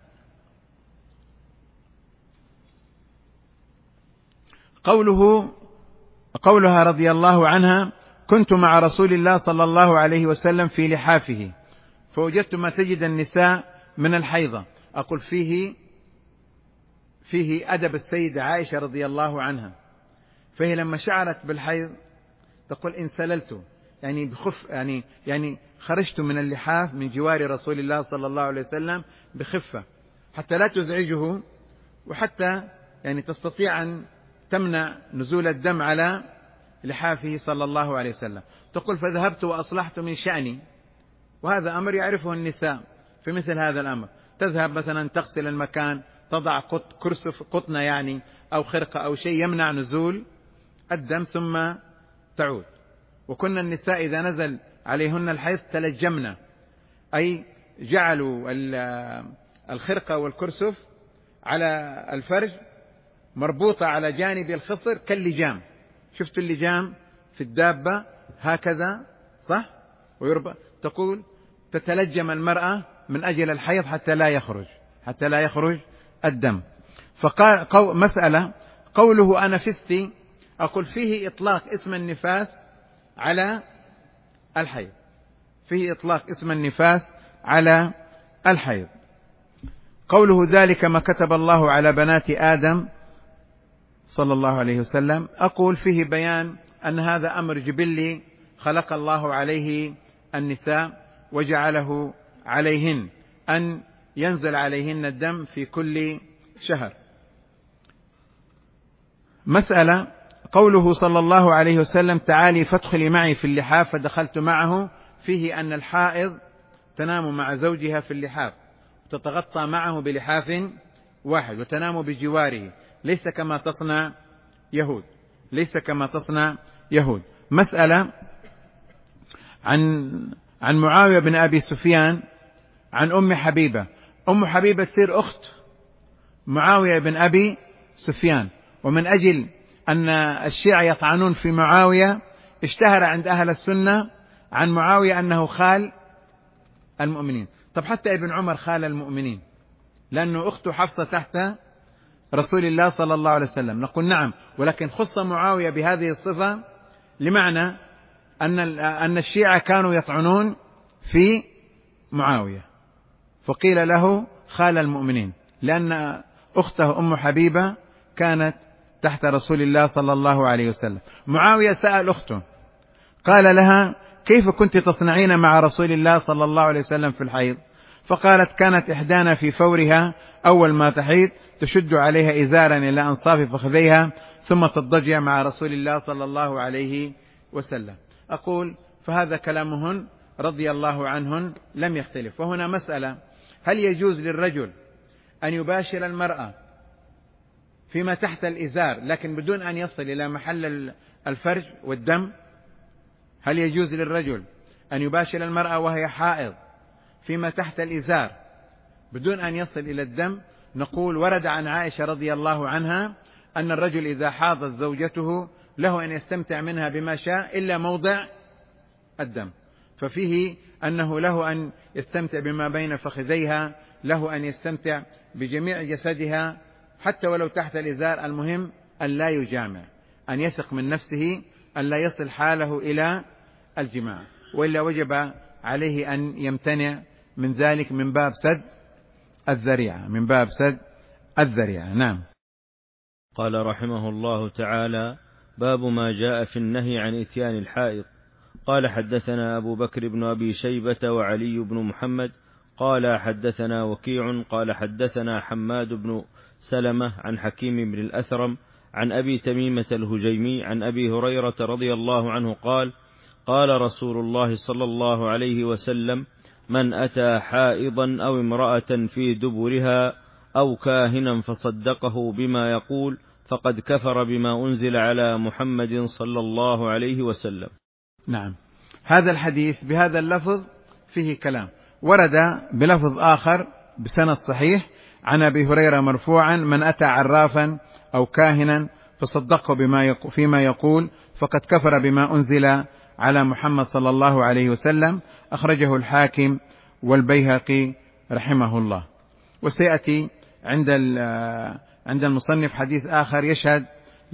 قوله قولها رضي الله عنها كنت مع رسول الله صلى الله عليه وسلم في لحافه فوجدت ما تجد النساء من الحيضة. أقول فيه فيه أدب السيدة عائشة رضي الله عنها، فهي لما شعرت بالحيض تقول إن سللت يعني بخف يعني يعني خرجت من اللحاف من جوار رسول الله صلى الله عليه وسلم بخفة حتى لا تزعجه وحتى يعني تستطيع أن تمنع نزول الدم على لحافه صلى الله عليه وسلم. تقول فذهبت وأصلحت من شأني، وهذا أمر يعرفه النساء في مثل هذا الأمر. تذهب مثلا تغسل المكان، تضع كرسف قطنة يعني أو خرقة أو شيء يمنع نزول الدم ثم تعود. وكنا النساء إذا نزل عليهن الحيض تلجمنا، أي جعلوا الخرقة والكرسف على الفرج مربوطة على جانب الخصر كاللجام. شفت اللجام في الدابة هكذا صح؟ ويربط. تقول تتلجم المرأة من أجل الحيض حتى لا يخرج حتى لا يخرج الدم. فقال قو مسألة قوله أنا فستي، أقول فيه إطلاق اسم النفاس على الحيض، فيه إطلاق اسم النفاس على الحيض. قوله ذلك ما كتب الله على بنات آدم صلى الله عليه وسلم، أقول فيه بيان أن هذا أمر جبلي خلق الله عليه النساء وجعله عليهن أن ينزل عليهن الدم في كل شهر. مسألة قوله صلى الله عليه وسلم تعالي فادخلي معي في اللحاف فدخلت معه، فيه أن الحائض تنام مع زوجها في اللحاف تتغطى معه بلحاف واحد وتنام بجواره، ليس كما تصنع يهود ليس كما تصنع يهود. مسألة عن عن معاوية بن أبي سفيان عن أم حبيبة. أم حبيبة تصير أخت معاوية بن أبي سفيان، ومن أجل أن الشيعة يطعنون في معاوية اشتهر عند أهل السنة عن معاوية أنه خال المؤمنين. طب حتى ابن عمر خال المؤمنين لأنه أخته حفصة تحت رسول الله صلى الله عليه وسلم؟ نقول نعم، ولكن خص معاوية بهذه الصفة لمعنى أن أن الشيعة كانوا يطعنون في معاوية، فقيل له خال المؤمنين، لأن أخته أم حبيبة كانت تحت رسول الله صلى الله عليه وسلم. معاوية سأل أخته قال لها كيف كنت تصنعين مع رسول الله صلى الله عليه وسلم في الحيض؟ فقالت كانت إحدانا في فورها أول ما تحيض تشد عليها إزارا إلى أنصاف فخذيها ثم تضجع مع رسول الله صلى الله عليه وسلم. أقول فهذا كلامهن رضي الله عنهن لم يختلف. وهنا مسألة: هل يجوز للرجل أن يباشر المرأة فيما تحت الإزار لكن بدون أن يصل إلى محل الفرج والدم؟ هل يجوز للرجل أن يباشر المرأة وهي حائض فيما تحت الإزار بدون أن يصل إلى الدم؟ نقول ورد عن عائشة رضي الله عنها أن الرجل إذا حاضت زوجته له أن يستمتع منها بما شاء إلا موضع الدم، ففيه أنه له أن يستمتع بما بين فخذيها، له أن يستمتع بجميع جسدها حتى ولو تحت الإزار. المهم أن لا يجامع، أن يثق من نفسه أن لا يصل حاله إلى الجماع، وإلا وجب عليه أن يمتنع من ذلك من باب سد الذريعة، من باب سد الذريعة. نعم. قال رحمه الله تعالى: باب ما جاء في النهي عن إتيان الحائض. قال حدثنا أبو بكر بن أبي شيبة وعلي بن محمد قال حدثنا وكيع قال حدثنا حماد بن سلمة عن حكيم بن الأثرم عن أبي تميمة الهجيمي عن أبي هريرة رضي الله عنه قال: قال رسول الله صلى الله عليه وسلم: من أتى حائضا أو امرأة في دبرها أو كاهنا فصدقه بما يقول فقد كفر بما أنزل على محمد صلى الله عليه وسلم. نعم. هذا الحديث بهذا اللفظ فيه كلام، ورد بلفظ آخر بسند صحيح عن أبي هريرة مرفوعا: من أتى عرافا أو كاهنا فصدقه بما يقول فيما يقول فقد كفر بما أنزل على محمد صلى الله عليه وسلم. أخرجه الحاكم والبيهقي رحمه الله. وسيأتي عند عند المصنف حديث آخر يشهد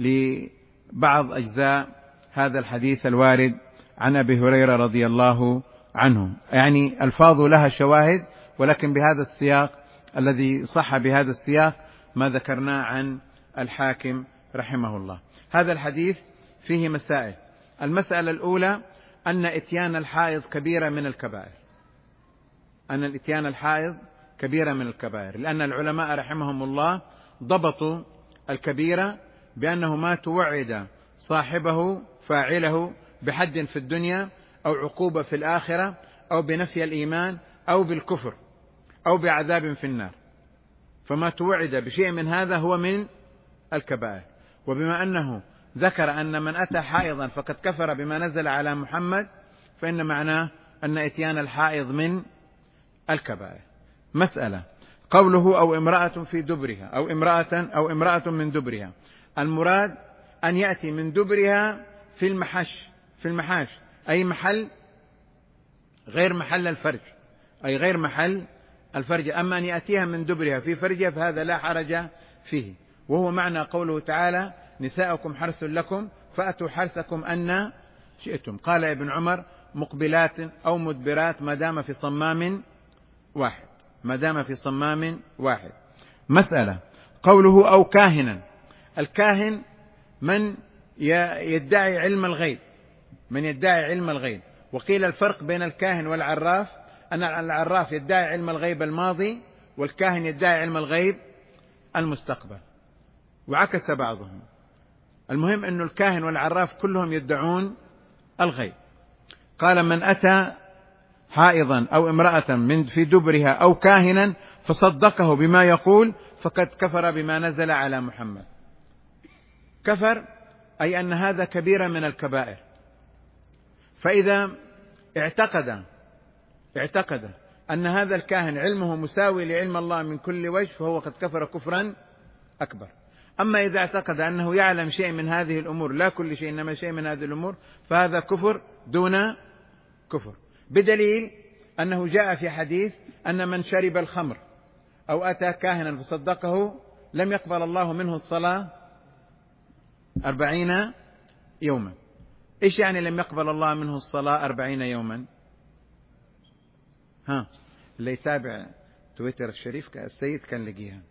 لبعض أجزاء هذا الحديث الوارد عن أبي هريرة رضي الله عنه، يعني ألفاظ لها شواهد، ولكن بهذا السياق الذي صح بهذا السياق ما ذكرناه عن الحاكم رحمه الله. هذا الحديث فيه مسائل. المسألة الأولى أن إتيان الحائض كبيرة من الكبائر، أن الإتيان الحائض كبيرة من الكبائر، لأن العلماء رحمهم الله ضبطوا الكبيرة بأنه ما توعد صاحبه فاعله بحد في الدنيا أو عقوبة في الآخرة أو بنفي الإيمان أو بالكفر أو بعذاب في النار، فما توعد بشيء من هذا هو من الكبائر. وبما أنه ذكر أن من أتى حائضا فقد كفر بما نزل على محمد، فإن معناه أن إتيان الحائض من الكبائر. مسألة: قوله أو امرأة في دبرها أو امرأة أو امرأة من دبرها، المراد أن يأتي من دبرها في المحش في المحاش أي محل غير محل الفرج، أي غير محل الفرج. أما أن يأتيها من دبرها في فرجها فهذا لا حرج فيه، وهو معنى قوله تعالى: نساؤكم حرث لكم فأتوا حرثكم أن شئتم. قال ابن عمر: مقبلات أو مدبرات ما دام في صمام واحد، ما دام في صمام واحد. مسألة: قوله أو كاهنا، الكاهن من يدعي علم الغيب، من يدعي علم الغيب. وقيل الفرق بين الكاهن والعراف أن العراف يدعي علم الغيب الماضي والكاهن يدعي علم الغيب المستقبل، وعكس بعضهم. المهم أن الكاهن والعراف كلهم يدعون الغيب. قال: من أتى حائضا أو امرأة من في دبرها أو كاهنا فصدقه بما يقول فقد كفر بما نزل على محمد. كفر أي أن هذا كبيرة من الكبائر، فإذا اعتقد اعتقد أن هذا الكاهن علمه مساوي لعلم الله من كل وجه فهو قد كفر كفرا أكبر. أما إذا اعتقد أنه يعلم شيء من هذه الأمور، لا كل شيء إنما شيء من هذه الأمور، فهذا كفر دون كفر، بدليل أنه جاء في حديث أن من شرب الخمر أو أتى كاهنا فصدقه لم يقبل الله منه الصلاة أربعين يوما. إيش يعني لم يقبل الله منه الصلاة أربعين يوما؟ ها، اللي يتابع تويتر الشريف السيد كان لقيها.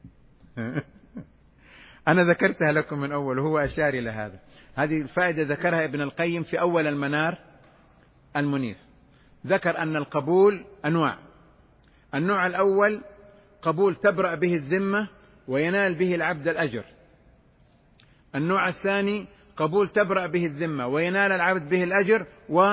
أنا ذكرتها لكم من أول وهو أشار إلى هذا. هذه الفائدة ذكرها ابن القيم في أول المنار المنيف. ذكر أن القبول أنواع. النوع الأول قبول تبرأ به الذمة وينال به العبد الأجر. النوع الثاني قبول تبرأ به الذمة وينال العبد به الأجر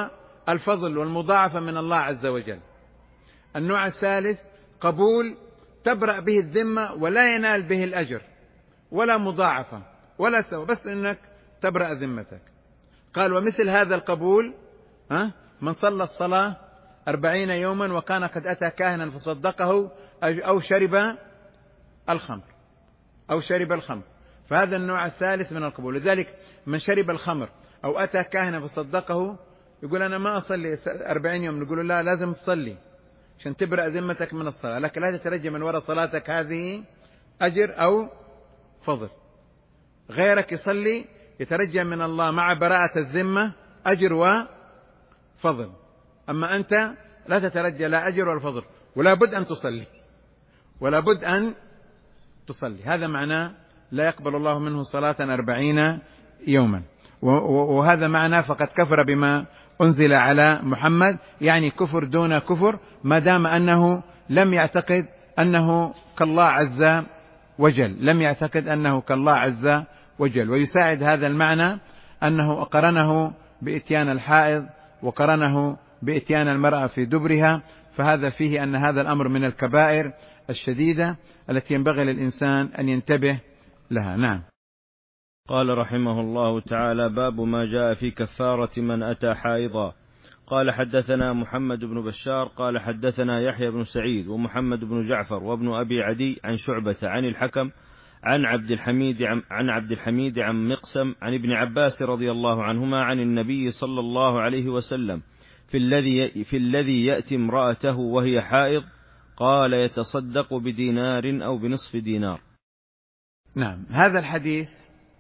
والفضل والمضاعفة من الله عز وجل. النوع الثالث قبول تبرأ به الذمة ولا ينال به الأجر ولا مضاعفة ولا سوى، بس إنك تبرأ ذمتك. قال ومثل هذا القبول ها من صلى الصلاة أربعين يوما وكان قد أتى كاهنا فصدقه أو شرب الخمر أو شرب الخمر، فهذا النوع الثالث من القبول. لذلك من شرب الخمر أو أتى كاهنا فصدقه يقول أنا ما أصلي أربعين يوم، نقول لا لازم تصلي عشان تبرأ ذمتك من الصلاة، لكن لا تترجى من وراء صلاتك هذه أجر أو فضل. غيرك يصلي يترجى من الله مع براءة الذمة أجر وفضل، أما أنت لا تترجى لا أجر ولا فضل، ولا بد أن تصلي ولا بد أن تصلي. هذا معناه لا يقبل الله منه صلاة أربعين يوما، وهذا معناه فقد كفر بما أنزل على محمد، يعني كفر دون كفر ما دام أنه لم يعتقد أنه كالله عز وجل، لم يعتقد أنه كالله عز وجل. ويساعد هذا المعنى أنه قرنه بإتيان الحائض وقرنه بإتيان المرأة في دبرها، فهذا فيه أن هذا الأمر من الكبائر الشديدة التي ينبغي للإنسان أن ينتبه لها. نعم. قال رحمه الله تعالى: باب ما جاء في كفارة من أتى حائضا. قال حدثنا محمد بن بشار قال حدثنا يحيى بن سعيد ومحمد بن جعفر وابن أبي عدي عن شعبة عن الحكم عن عبد الحميد عن عبد الحميد عن مقسم عن ابن عباس رضي الله عنهما عن النبي صلى الله عليه وسلم في الذي في الذي يأتي امرأته وهي حائض قال: يتصدق بدينار أو بنصف دينار. نعم. هذا الحديث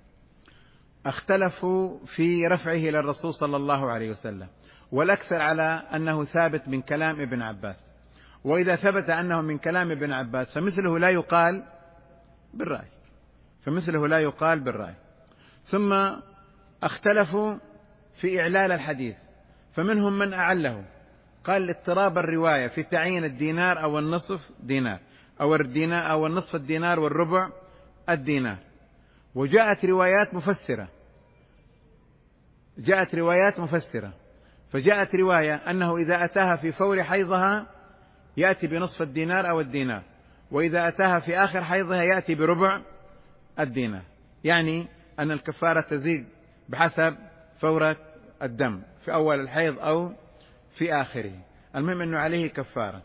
اختلفوا في رفعه إلى الرسول صلى الله عليه وسلم، والأكثر على أنه ثابت من كلام ابن عباس، وإذا ثبت أنه من كلام ابن عباس فمثله لا يقال بالرأي فمثله لا يقال بالرأي ثم اختلفوا في إعلال الحديث، فمنهم من أعله قال اضطراب الرواية في تعيين الدينار أو النصف دينار أو الدينار أو النصف الدينار والربع الدينار. وجاءت روايات مفسرة جاءت روايات مفسرة فجاءت رواية أنه إذا أتاها في فور حيضها يأتي بنصف الدينار أو الدينار، وإذا أتاها في آخر حيضها يأتي بربع الدينار، يعني أن الكفارة تزيد بحسب فورة الدم في أول الحيض أو في آخره، المهم أنه عليه كفارة.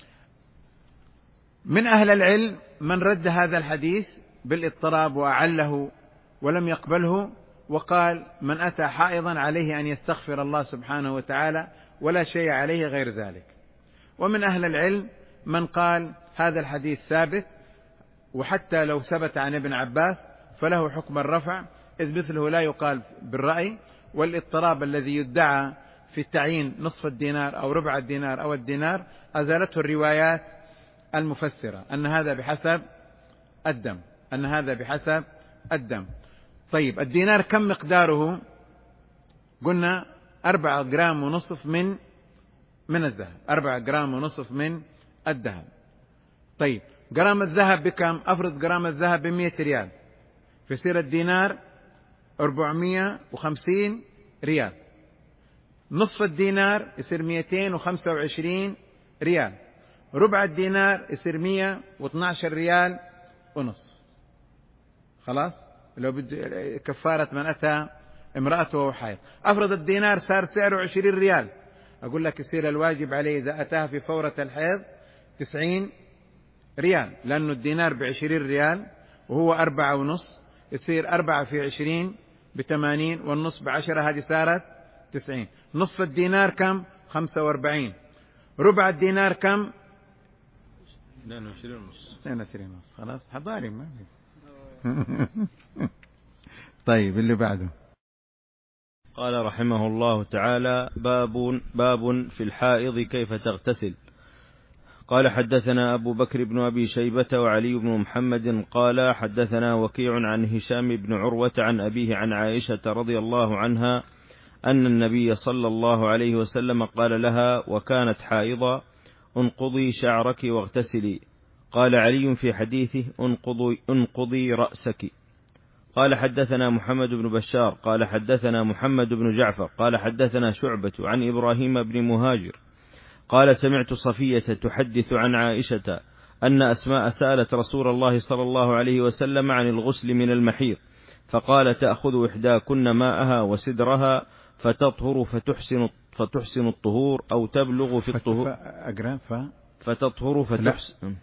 من أهل العلم من رد هذا الحديث بالاضطراب وأعله ولم يقبله، وقال من أتى حائضا عليه أن يستغفر الله سبحانه وتعالى ولا شيء عليه غير ذلك. ومن أهل العلم من قال هذا الحديث ثابت، وحتى لو ثبت عن ابن عباس فله حكم الرفع، إذ مثله لا يقال بالرأي، والاضطراب الذي يدعى في التعيين نصف الدينار أو ربع الدينار أو الدينار أزالته الروايات المفسرة أن هذا بحسب الدم أن هذا بحسب الدم. طيب الدينار كم مقداره؟ قلنا أربعة جرام ونصف من من الذهب أربعة جرام ونصف من الذهب. طيب جرام الذهب بكم؟ أفرض جرام الذهب بمئة ريال، فيصير الدينار أربعمائة وخمسين ريال. نصف الدينار يصير مئتين وخمسة وعشرين ريال. ربع الدينار يصير مئة واثني عشر ريال ونصف. خلاص لو بده كفارة من أتى امرأته وهو حائض. أفرض الدينار صار سعره عشرين ريال، أقول لك يصير الواجب عليه إذا أتاها في فورة الحيض تسعين ريال، لأنه الدينار بعشرين ريال وهو أربعة ونص، يصير أربعة في عشرين بثمانين والنص بعشرة، هذه صارت تسعين. نصف الدينار كم؟ خمسة وأربعين. ربع الدينار كم؟ اثنين وعشرين ونص. اثنين وعشرين ونص. خلاص حضاري ما في طيب اللي بعده. قال رحمه الله تعالى: باب باب في الحائض كيف تغتسل. قال: حدثنا أبو بكر بن أبي شيبة وعلي بن محمد قال: حدثنا وكيع عن هشام بن عروة عن أبيه عن عائشة رضي الله عنها أن النبي صلى الله عليه وسلم قال لها وكانت حائضة: انقضي شعرك واغتسلي. قال علي في حديثه: انقضي, انقضي رأسك. قال: حدثنا محمد بن بشار قال: حدثنا محمد بن جعفر قال: حدثنا شعبة عن إبراهيم بن مهاجر قال: سمعت صفية تحدث عن عائشة أن أسماء سألت رسول الله صلى الله عليه وسلم عن الغسل من المحيض، فقال: تأخذ إحداكن ماءها وسدرها فتطهر فتحسن, فتحسن الطهور أو تبلغ في الطهور فتطهر فتحسن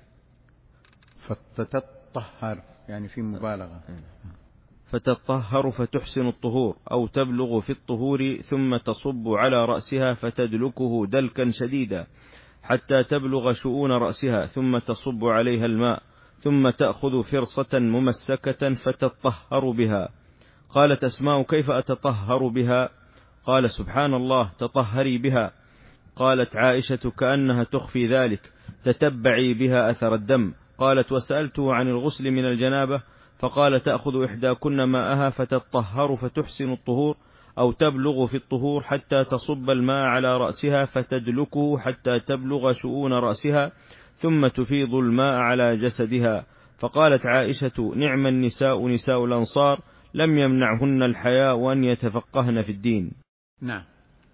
فتتطهر يعني في مبالغة فتطهر فتحسن الطهور أو تبلغ في الطهور ثم تصب على رأسها فتدلكه دلكا شديدا حتى تبلغ شؤون رأسها ثم تصب عليها الماء ثم تأخذ فرصة ممسكة فتطهر بها. قالت أسماء: كيف أتطهر بها؟ قال: سبحان الله، تطهري بها. قالت عائشة: كأنها تخفي ذلك، تتبعي بها أثر الدم. قالت: وسألته عن الغسل من الجنابة فقال: تأخذ إحداكن ماءها فتطهر فتحسن الطهور أو تبلغ في الطهور حتى تصب الماء على رأسها فتدلكه حتى تبلغ شؤون رأسها ثم تفيض الماء على جسدها. فقالت عائشة: نعم النساء نساء الأنصار، لم يمنعهن الحياء وأن يتفقهن في الدين. نعم.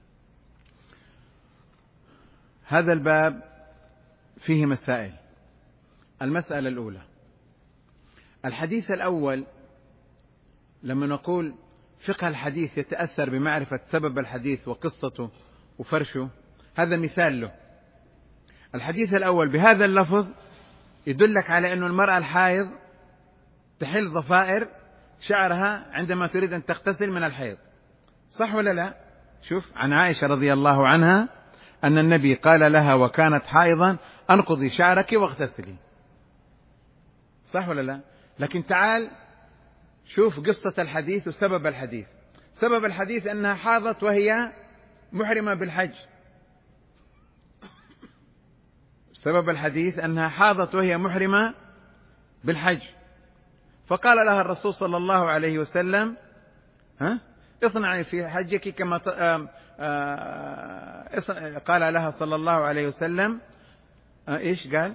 هذا الباب فيه مسائل. المسألة الأولى: الحديث الأول لما نقول فقه الحديث يتأثر بمعرفة سبب الحديث وقصته وفرشه، هذا مثال له. الحديث الأول بهذا اللفظ يدلك على أن المرأة الحائض تحل ضفائر شعرها عندما تريد أن تغتسل من الحيض، صح ولا لا؟ شوف، عن عائشة رضي الله عنها أن النبي قال لها وكانت حائضا: أنقضي شعرك واغتسلي، صح ولا لا؟ لكن تعال شوف قصة الحديث وسبب الحديث. سبب الحديث أنها حاضت وهي محرمة بالحج. سبب الحديث أنها حاضت وهي محرمة بالحج، فقال لها الرسول صلى الله عليه وسلم: ها اصنعي في حجك كما ت... آآ آآ قال لها صلى الله عليه وسلم: ايش قال؟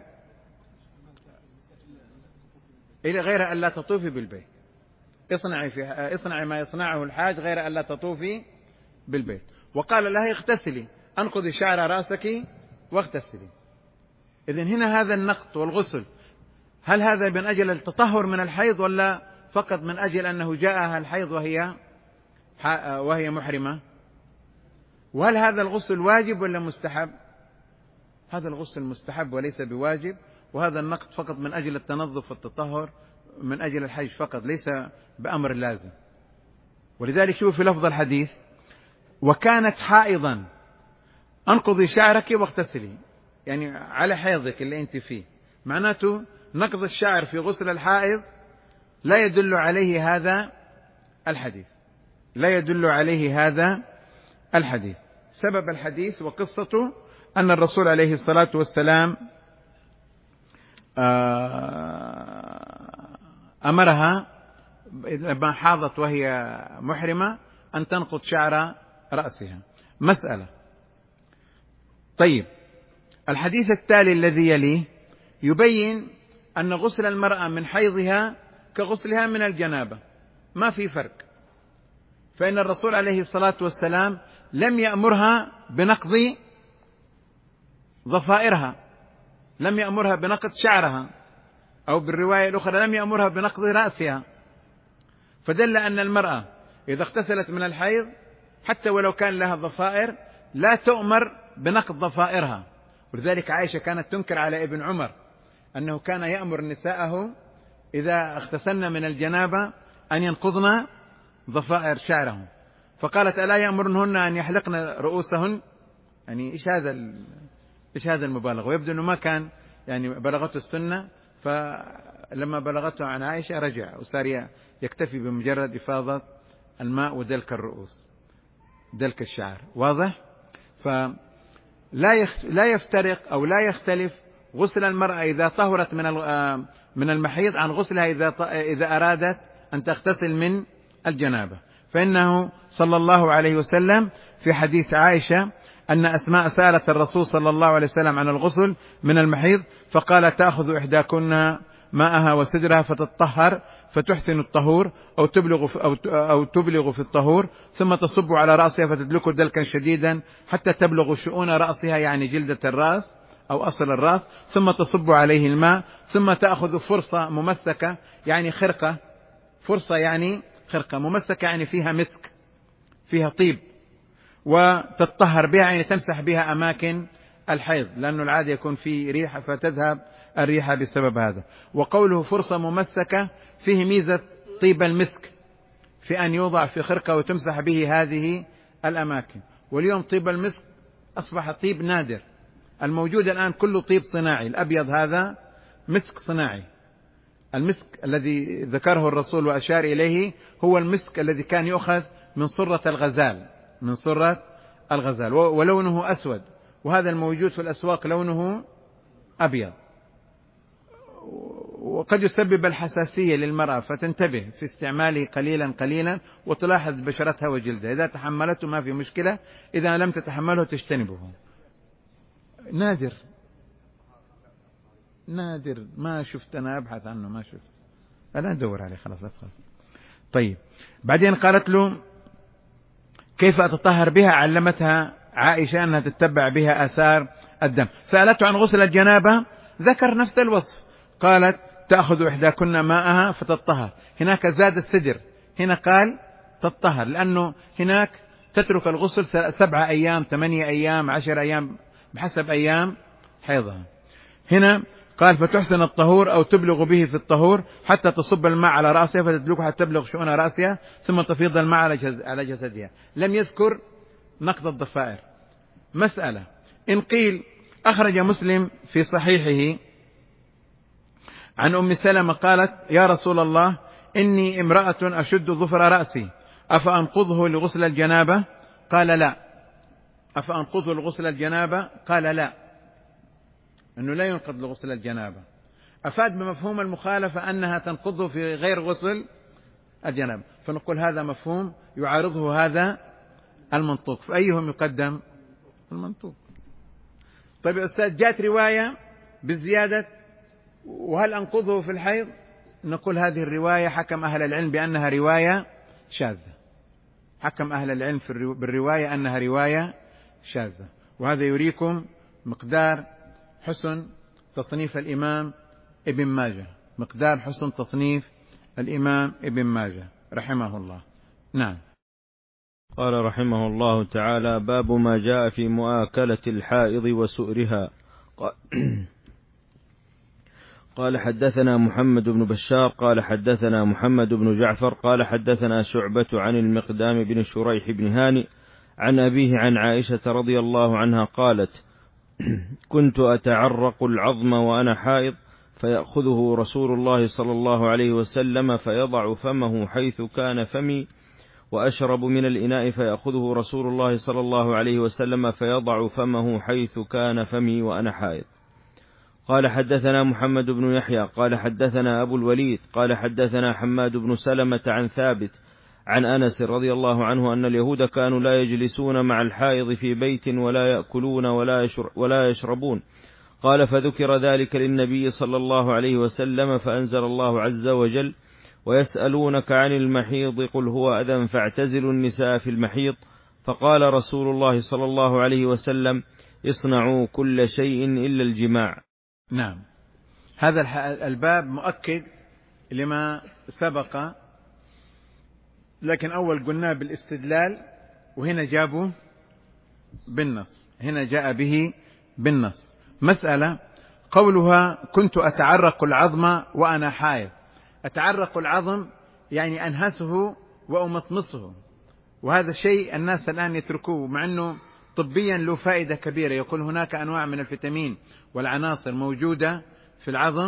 إلى غير أن لا تطوفي بالبيت. اصنعي في اصنعي ما يصنعه الحاج غير أن لا تطوفي بالبيت. وقال لها: اغتسلي، انقضي شعر رأسك واغتسلي. إذن هنا هذا النقط والغسل، هل هذا من أجل التطهر من الحيض ولا فقط من أجل أنه جاءها الحيض وهي وهي محرمة؟ وهل هذا الغسل واجب ولا مستحب؟ هذا الغسل مستحب وليس بواجب، وهذا النقط فقط من أجل التنظف والتطهر من أجل الحج فقط، ليس بأمر لازم. ولذلك شوف في لفظ الحديث: وكانت حائضا أنقضي شعرك واغتسلي، يعني على حيضك اللي أنت فيه. معناته نقض الشعر في غسل الحائض لا يدل عليه هذا الحديث، لا يدل عليه هذا الحديث. سبب الحديث وقصته أن الرسول عليه الصلاة والسلام أمرها لما حاضت وهي محرمة أن تنقض شعر رأسها. مسألة. طيب، الحديث التالي الذي يليه يبين أن غسل المرأة من حيضها كغسلها من الجنابة، ما في فرق. فإن الرسول عليه الصلاة والسلام لم يأمرها بنقض ضفائرها، لم يأمرها بنقض شعرها، أو بالرواية الأخرى لم يأمرها بنقض رأسها. فدل أن المرأة إذا اغتسلت من الحيض حتى ولو كان لها ضفائر لا تؤمر بنقض ضفائرها. ولذلك عائشة كانت تنكر على ابن عمر أنه كان يأمر نساءه إذا اغتسلن من الجنابة أن ينقضن ضفائر شعرهم، فقالت: ألا يأمرنهن أن يحلقن رؤوسهن؟ يعني إيش هذا ال... إيش هذا المبالغة؟ ويبدو أنه ما كان يعني بلغته السنة، لما بلغته عن عائشة رجع وصار يكتفي بمجرد إفاضة الماء ودلك الرؤوس، دلك الشعر. واضح؟ فلا يخ... لا يفترق أو لا يختلف غسل المرأة إذا طهرت من من المحيض عن غسلها إذا ط... إذا أرادت أن تغتسل من الجنابة. فإنه صلى الله عليه وسلم في حديث عائشة أن أسماء سألت الرسول صلى الله عليه وسلم عن الغسل من المحيض، فقال: تأخذ إحداكن ماءها وسدرها فتطهر فتحسن الطهور أو تبلغ في أو أو تبلغ في الطهور، ثم تصب على رأسها فتدلك دلكا شديدا حتى تبلغ شؤون رأسها، يعني جلدة الرأس أو أصل الرأس، ثم تصب عليه الماء، ثم تأخذ فرصة ممسكة يعني خرقة، فرصة يعني خرقة ممسكة يعني فيها مسك، فيها طيب، وتطهر بها يعني تمسح بها أماكن الحيض، لأنه العادة يكون في ريحة فتذهب الريحة بسبب هذا. وقوله فرصة ممسكة فيه ميزة طيب المسك في أن يوضع في خرقة وتمسح به هذه الأماكن. واليوم طيب المسك أصبح طيب نادر، الموجود الآن كله طيب صناعي. الأبيض هذا مسك صناعي. المسك الذي ذكره الرسول وأشار إليه هو المسك الذي كان يؤخذ من صرة الغزال، من صرة الغزال، ولونه أسود، وهذا الموجود في الأسواق لونه أبيض، وقد يسبب الحساسية للمرأة، فتنتبه في استعماله قليلا قليلا وتلاحظ بشرتها وجلدها. إذا تحملته ما في مشكلة، إذا لم تتحمله تجتنبه. نادر نادر، ما شفت، أنا أبحث عنه ما شفت، أنا أدور عليه، خلاص أدخل. طيب، بعدين قالت له: كيف أتطهر بها؟ علمتها عائشة أنها تتبع بها آثار الدم. سألته عن غسل الجنابة، ذكر نفس الوصف، قالت: تأخذ إحداكن ماءها فتطهر. هناك زاد السدر، هنا قال تطهر، لأنه هناك تترك الغسل سبعة أيام، ثمانية أيام، عشر أيام، بحسب أيام حيضها. هنا قال: فتحسن الطهور أو تبلغ به في الطهور حتى تصب الماء على رأسها فتدلكه حتى تبلغ شؤون رأسها، ثم تفيض الماء على جسدها. لم يذكر نقض الضفائر. مسألة: إن قيل أخرج مسلم في صحيحه عن أم سلمة قالت: يا رسول الله، إني امرأة أشد ظفر رأسي، أفأنقضه لغسل الجنابة؟ قال: لا. أفأنقضه لغسل الجنابة؟ قال: لا، أنه لا ينقض لغسل الجنابة. أفاد بمفهوم المخالفة أنها تنقضه في غير غسل الجنابة، فنقول هذا مفهوم يعارضه هذا المنطوق، فأيهم يقدم؟ المنطوق. طيب يا أستاذ، جاءت رواية بالزيادة: وهل أنقضه في الحيض؟ نقول هذه الرواية حكم أهل العلم بأنها رواية شاذة، حكم أهل العلم بالرواية أنها رواية شاذة. وهذا يريكم مقدار حسن تصنيف الإمام ابن ماجه، مقدار حسن تصنيف الإمام ابن ماجه رحمه الله. نعم. قال رحمه الله تعالى: باب ما جاء في مؤاكلة الحائض وسؤرها. قال: حدثنا محمد بن بشار قال حدثنا محمد بن جعفر قال حدثنا شعبة عن المقدام بن شريح بن هانئ عن أبيه عن عائشة رضي الله عنها قالت: كنت أتعرق العظم وأنا حائض، فيأخذه رسول الله صلى الله عليه وسلم فيضع فمه حيث كان فمي، وأشرب من الإناء فيأخذه رسول الله صلى الله عليه وسلم فيضع فمه حيث كان فمي وأنا حائض. قال: حدثنا محمد بن يحيى قال حدثنا أبو الوليد قال حدثنا حماد بن سلمة عن ثابت عن أنس رضي الله عنه أن اليهود كانوا لا يجلسون مع الحائض في بيت ولا يأكلون ولا يشربون. قال: فذكر ذلك للنبي صلى الله عليه وسلم فأنزل الله عز وجل: ويسألونك عن المحيض قل هو أذى فاعتزلوا النساء في المحيض. فقال رسول الله صلى الله عليه وسلم: اصنعوا كل شيء إلا الجماع. نعم. هذا الباب مؤكد لما سبق، لكن أول قلنا بالاستدلال، وهنا جابوا بالنص، هنا جاء به بالنص. مسألة: قولها كنت أتعرق العظم وأنا حائض. أتعرق العظم يعني أنهسه وأمصمصه، وهذا شيء الناس الآن يتركوه، مع أنه طبيا له فائدة كبيرة. يقول هناك أنواع من الفيتامين والعناصر موجودة في العظم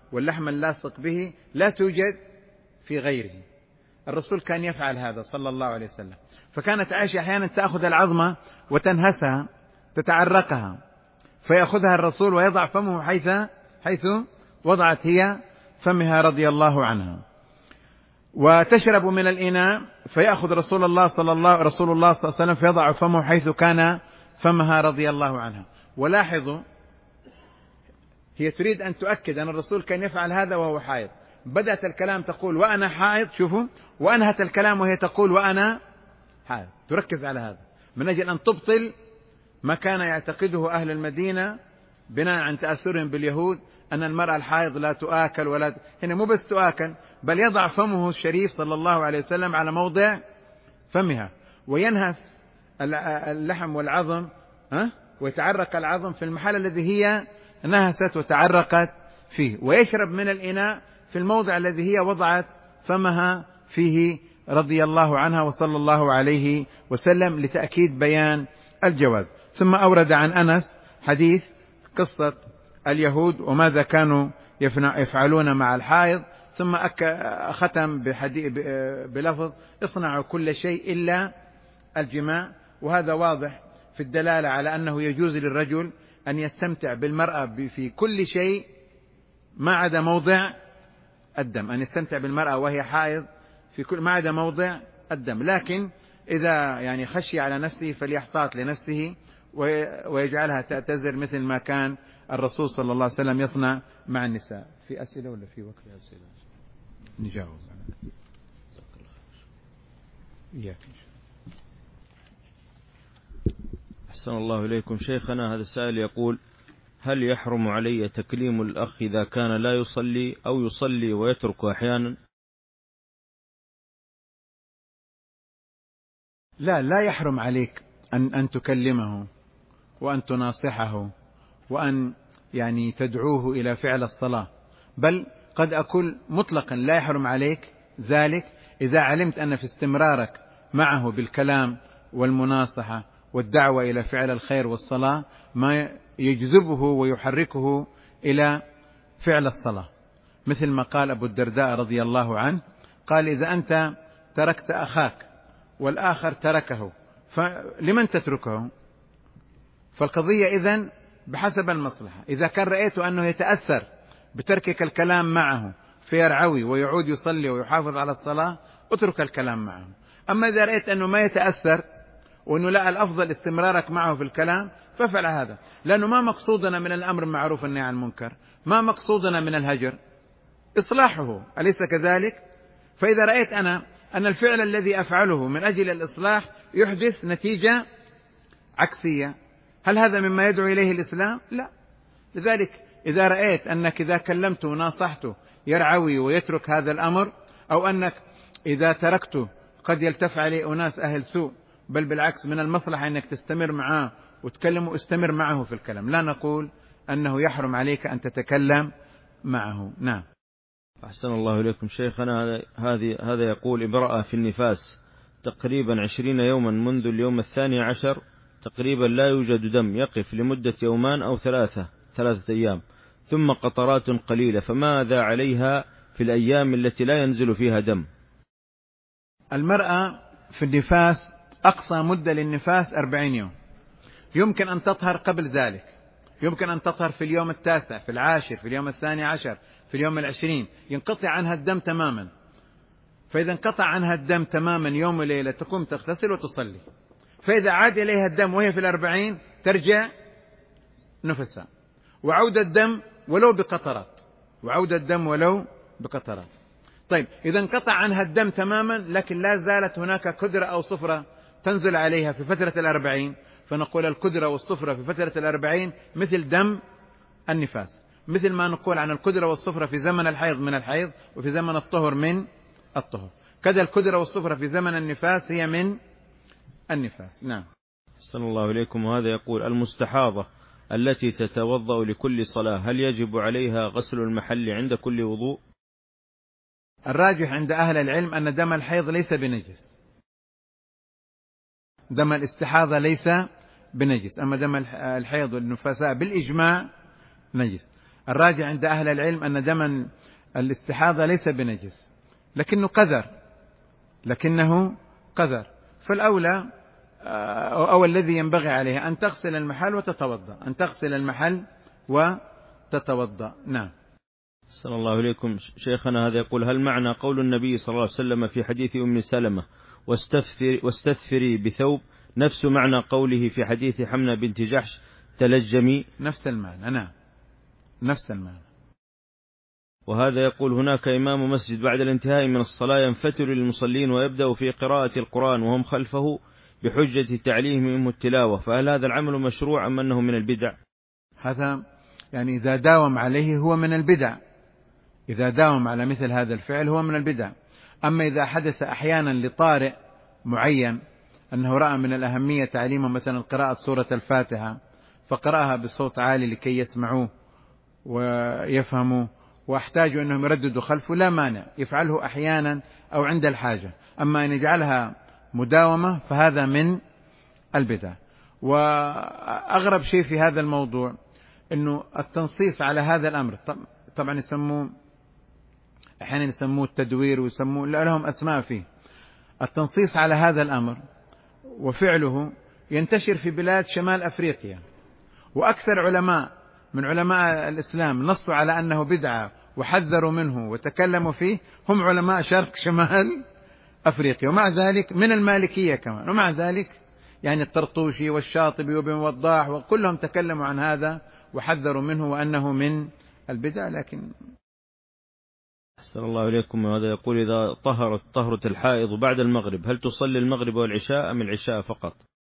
واللحم اللاصق به لا توجد في غيره. الرسول كان يفعل هذا صلى الله عليه وسلم. فكانت عائشة أحيانا تأخذ العظمة وتنهسها تتعرقها، فيأخذها الرسول ويضع فمه حيث حيث وضعت هي فمها رضي الله عنها. وتشرب من الإناء فيأخذ رسول الله صلى الله رسول الله صلى الله عليه وسلم فيضع فمه حيث كان فمها رضي الله عنها. ولاحظوا، هي تريد أن تؤكد أن الرسول كان يفعل هذا وهو حائض. بدأت الكلام تقول وأنا حائض، شوفوا، وأنهت الكلام وهي تقول وأنا حائض. تركز على هذا من أجل أن تبطل ما كان يعتقده أهل المدينة بناء عن تأثرهم باليهود أن المرأة الحائض لا تؤكل ولا ت... هنا مو بس تؤكل، بل يضع فمه الشريف صلى الله عليه وسلم على موضع فمها وينهس اللحم والعظم، ها؟ ويتعرق العظم في المحل الذي هي نهست وتعرقت فيه، ويشرب من الإناء في الموضع الذي هي وضعت فمها فيه رضي الله عنها وصلى الله عليه وسلم لتأكيد بيان الجواز. ثم أورد عن أنس حديث قصة اليهود وماذا كانوا يفعلون مع الحائض، ثم ختم بلفظ اصنعوا كل شيء إلا الجماع. وهذا واضح في الدلالة على أنه يجوز للرجل أن يستمتع بالمرأة في كل شيء ما عدا موضع الدم، أن يستمتع بالمرأة وهي حائض في كل ما عدا موضع الدم. لكن إذا يعني خشي على نفسه فليحتاط لنفسه ويجعلها تعتذر مثل ما كان الرسول صلى الله عليه وسلم يصنع مع النساء. في أسئلة ولا في وقت أسئلة؟ نجاوب إياك. أحسن الله إليكم شيخنا. هذا السائل يقول: هل يحرم علي تكليم الأخ إذا كان لا يصلي أو يصلي ويترك أحيانا؟ لا لا يحرم عليك أن أن تكلمه وأن تناصحه وأن يعني تدعوه إلى فعل الصلاة، بل قد أقول مطلقا لا يحرم عليك ذلك إذا علمت أن في استمرارك معه بالكلام والمناصحة والدعوة إلى فعل الخير والصلاة ما يجذبه ويحركه إلى فعل الصلاة، مثل ما قال أبو الدرداء رضي الله عنه، قال: إذا أنت تركت أخاك والآخر تركه فلمن تتركه؟ فالقضية إذن بحسب المصلحة. إذا كان رأيت أنه يتأثر بتركك الكلام معه فيرعوي ويعود يصلي ويحافظ على الصلاة، اترك الكلام معه. أما إذا رأيت أنه ما يتأثر وأنه لا، الأفضل استمرارك معه في الكلام، فافعل هذا، لأنه ما مقصودنا من الأمر المعروف والنهي عن المنكر، ما مقصودنا من الهجر إصلاحه، أليس كذلك؟ فإذا رأيت أنا أن الفعل الذي أفعله من أجل الإصلاح يحدث نتيجة عكسية، هل هذا مما يدعو إليه الإسلام؟ لا. لذلك إذا رأيت أنك إذا كلمته وناصحته يرعوي ويترك هذا الأمر، أو أنك إذا تركته قد يلتف عليه أناس أهل سوء، بل بالعكس من المصلحة أنك تستمر معه وتكلمه، استمر معه في الكلام، لا نقول أنه يحرم عليك أن تتكلم معه. نعم. أحسن الله إليكم شيخنا. هذه هذا يقول: امرأة في النفاس تقريبا عشرين يوما منذ اليوم الثاني عشر تقريبا لا يوجد دم، يقف لمدة يومان أو ثلاثة ثلاثة أيام ثم قطرات قليلة، فماذا عليها في الأيام التي لا ينزل فيها دم؟ المرأة في النفاس أقصى مدة للنفاس أربعين يوم، يمكن أن تطهر قبل ذلك، يمكن أن تطهر في اليوم التاسع، في العاشر، في اليوم الثاني عشر، في اليوم العشرين، ينقطع عنها الدم تماما. فإذا انقطع عنها الدم تماما يوم وليلة تقوم تغتسل وتصلي، فإذا عاد إليها الدم وهي في الأربعين ترجع نفسها، وعود الدم ولو بقطرات، وعود الدم ولو بقطرات. طيب إذا انقطع عنها الدم تماما لكن لا زالت هناك كدرة أو صفرة تنزل عليها في فترة الأربعين، فنقول الكدرة والصفرة في فترة الأربعين مثل دم النفاس، مثل ما نقول عن الكدرة والصفرة في زمن الحيض من الحيض، وفي زمن الطهر من الطهر، كذا الكدرة والصفرة في زمن النفاس هي من النفاس. نعم. أحسن الله إليكم. وهذا يقول: المستحاضة التي تتوضأ لكل صلاة هل يجب عليها غسل المحل عند كل وضوء؟ الراجح عند أهل العلم أن دم الحيض ليس بنجس، دم الاستحاضة ليس بنجس، أما دم الحيض والنفساء بالإجماع نجس. الراجع عند أهل العلم أن دم الاستحاضة ليس بنجس، لكنه قذر، لكنه قذر فالأولى أو الذي ينبغي عليها أن تغسل المحل وتتوضأ، أن تغسل المحل وتتوضأ. نعم. صلى الله عليكم. شيخنا هذا يقول: هل معنى قول النبي صلى الله عليه وسلم في حديث أم سلمة واستثفري, واستثفري بثوب نفس معنى قوله في حديث حمنة بنت جحش تلجمي؟ نفس المعنى. نعم، نفس المعنى. وهذا يقول: هناك إمام مسجد بعد الانتهاء من الصلاة ينفتل للمصلين ويبدأ في قراءة القرآن وهم خلفه بحجة تعليمهم التلاوة، فهل هذا العمل مشروع أم أنه من البدع؟ هذا يعني إذا داوم عليه هو من البدع، إذا داوم على مثل هذا الفعل هو من البدع. أما إذا حدث أحيانا لطارئ معين أنه رأى من الأهمية تعليمه مثلا قراءة سورة الفاتحة فقرأها بصوت عالي لكي يسمعوه ويفهموا واحتاجوا أنهم يرددوا خلفه، لا مانع يفعله أحيانا أو عند الحاجة. أما أن يجعلها مداومة فهذا من البدع. وأغرب شيء في هذا الموضوع أنه التنصيص على هذا الأمر، طبعا يسموه أحيانا يسموه التدوير ويسموه لهم أسماء فيه، التنصيص على هذا الأمر وفعله ينتشر في بلاد شمال أفريقيا، وأكثر علماء من علماء الإسلام نصوا على أنه بدعة وحذروا منه وتكلموا فيه هم علماء شرق شمال أفريقيا، ومع ذلك من المالكية كمان، ومع ذلك يعني الطرطوشي والشاطبي وابن وضاح وكلهم تكلموا عن هذا وحذروا منه وأنه من البدع. لكن أحسن الله إليكم. وهذا يقول: إذا طهرت طهرة الحائض بعد المغرب هل تصلي المغرب والعشاء أم العشاء فقط؟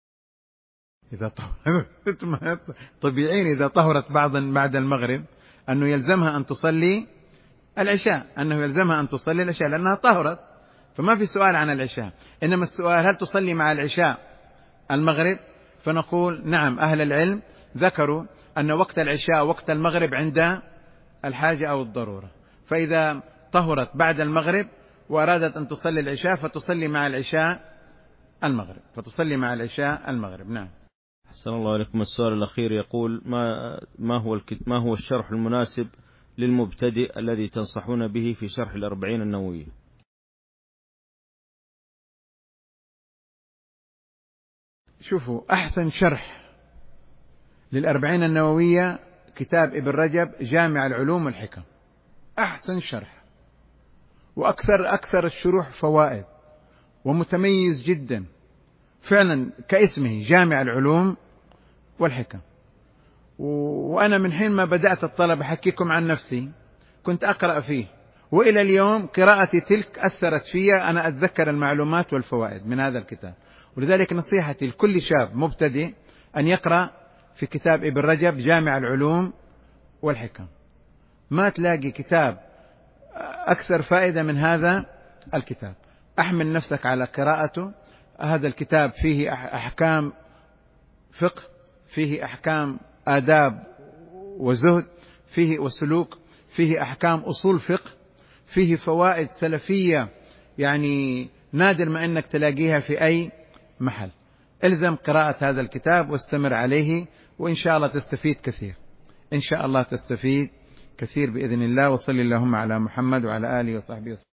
إذا طهرت طبيعي إذا طهرت بعض بعد المغرب أنه يلزمها أن تصلي العشاء، أنه يلزمها أن تصلي العشاء لأنها طهرت، فما في سؤال عن العشاء. إنما السؤال هل تصلي مع العشاء المغرب؟ فنقول نعم، أهل العلم ذكروا أن وقت العشاء وقت المغرب عند الحاجة أو الضرورة، فإذا طهرت بعد المغرب وأرادت أن تصلي العشاء فتصلي مع العشاء المغرب، فتصلي مع العشاء المغرب. نعم. أحسن الله عليكم. السؤال الأخير يقول: ما ما هو ما هو الشرح المناسب للمبتدئ الذي تنصحون به في شرح الأربعين النووية؟ شوفوا، أحسن شرح للأربعين النووية كتاب ابن رجب جامع العلوم والحكم، أحسن شرح وأكثر أكثر الشروح فوائد ومتميز جدا فعلا كاسمه جامع العلوم والحكم. وأنا من حين ما بدأت الطلب أحكيكم عن نفسي كنت أقرأ فيه، وإلى اليوم قراءتي تلك أثرت فيها، أنا أتذكر المعلومات والفوائد من هذا الكتاب. ولذلك نصيحتي لكل شاب مبتدئ أن يقرأ في كتاب ابن رجب جامع العلوم والحكم، ما تلاقي كتاب أكثر فائدة من هذا الكتاب. أحمل نفسك على قراءته. هذا الكتاب فيه أحكام فقه، فيه أحكام آداب وزهد، فيه وسلوك، فيه أحكام أصول فقه، فيه فوائد سلفية يعني نادر ما أنك تلاقيها في أي محل. الزم قراءة هذا الكتاب واستمر عليه، وإن شاء الله تستفيد كثير، إن شاء الله تستفيد كثير بإذن الله. وصلي اللهم على محمد وعلى آله وصحبه وسلم.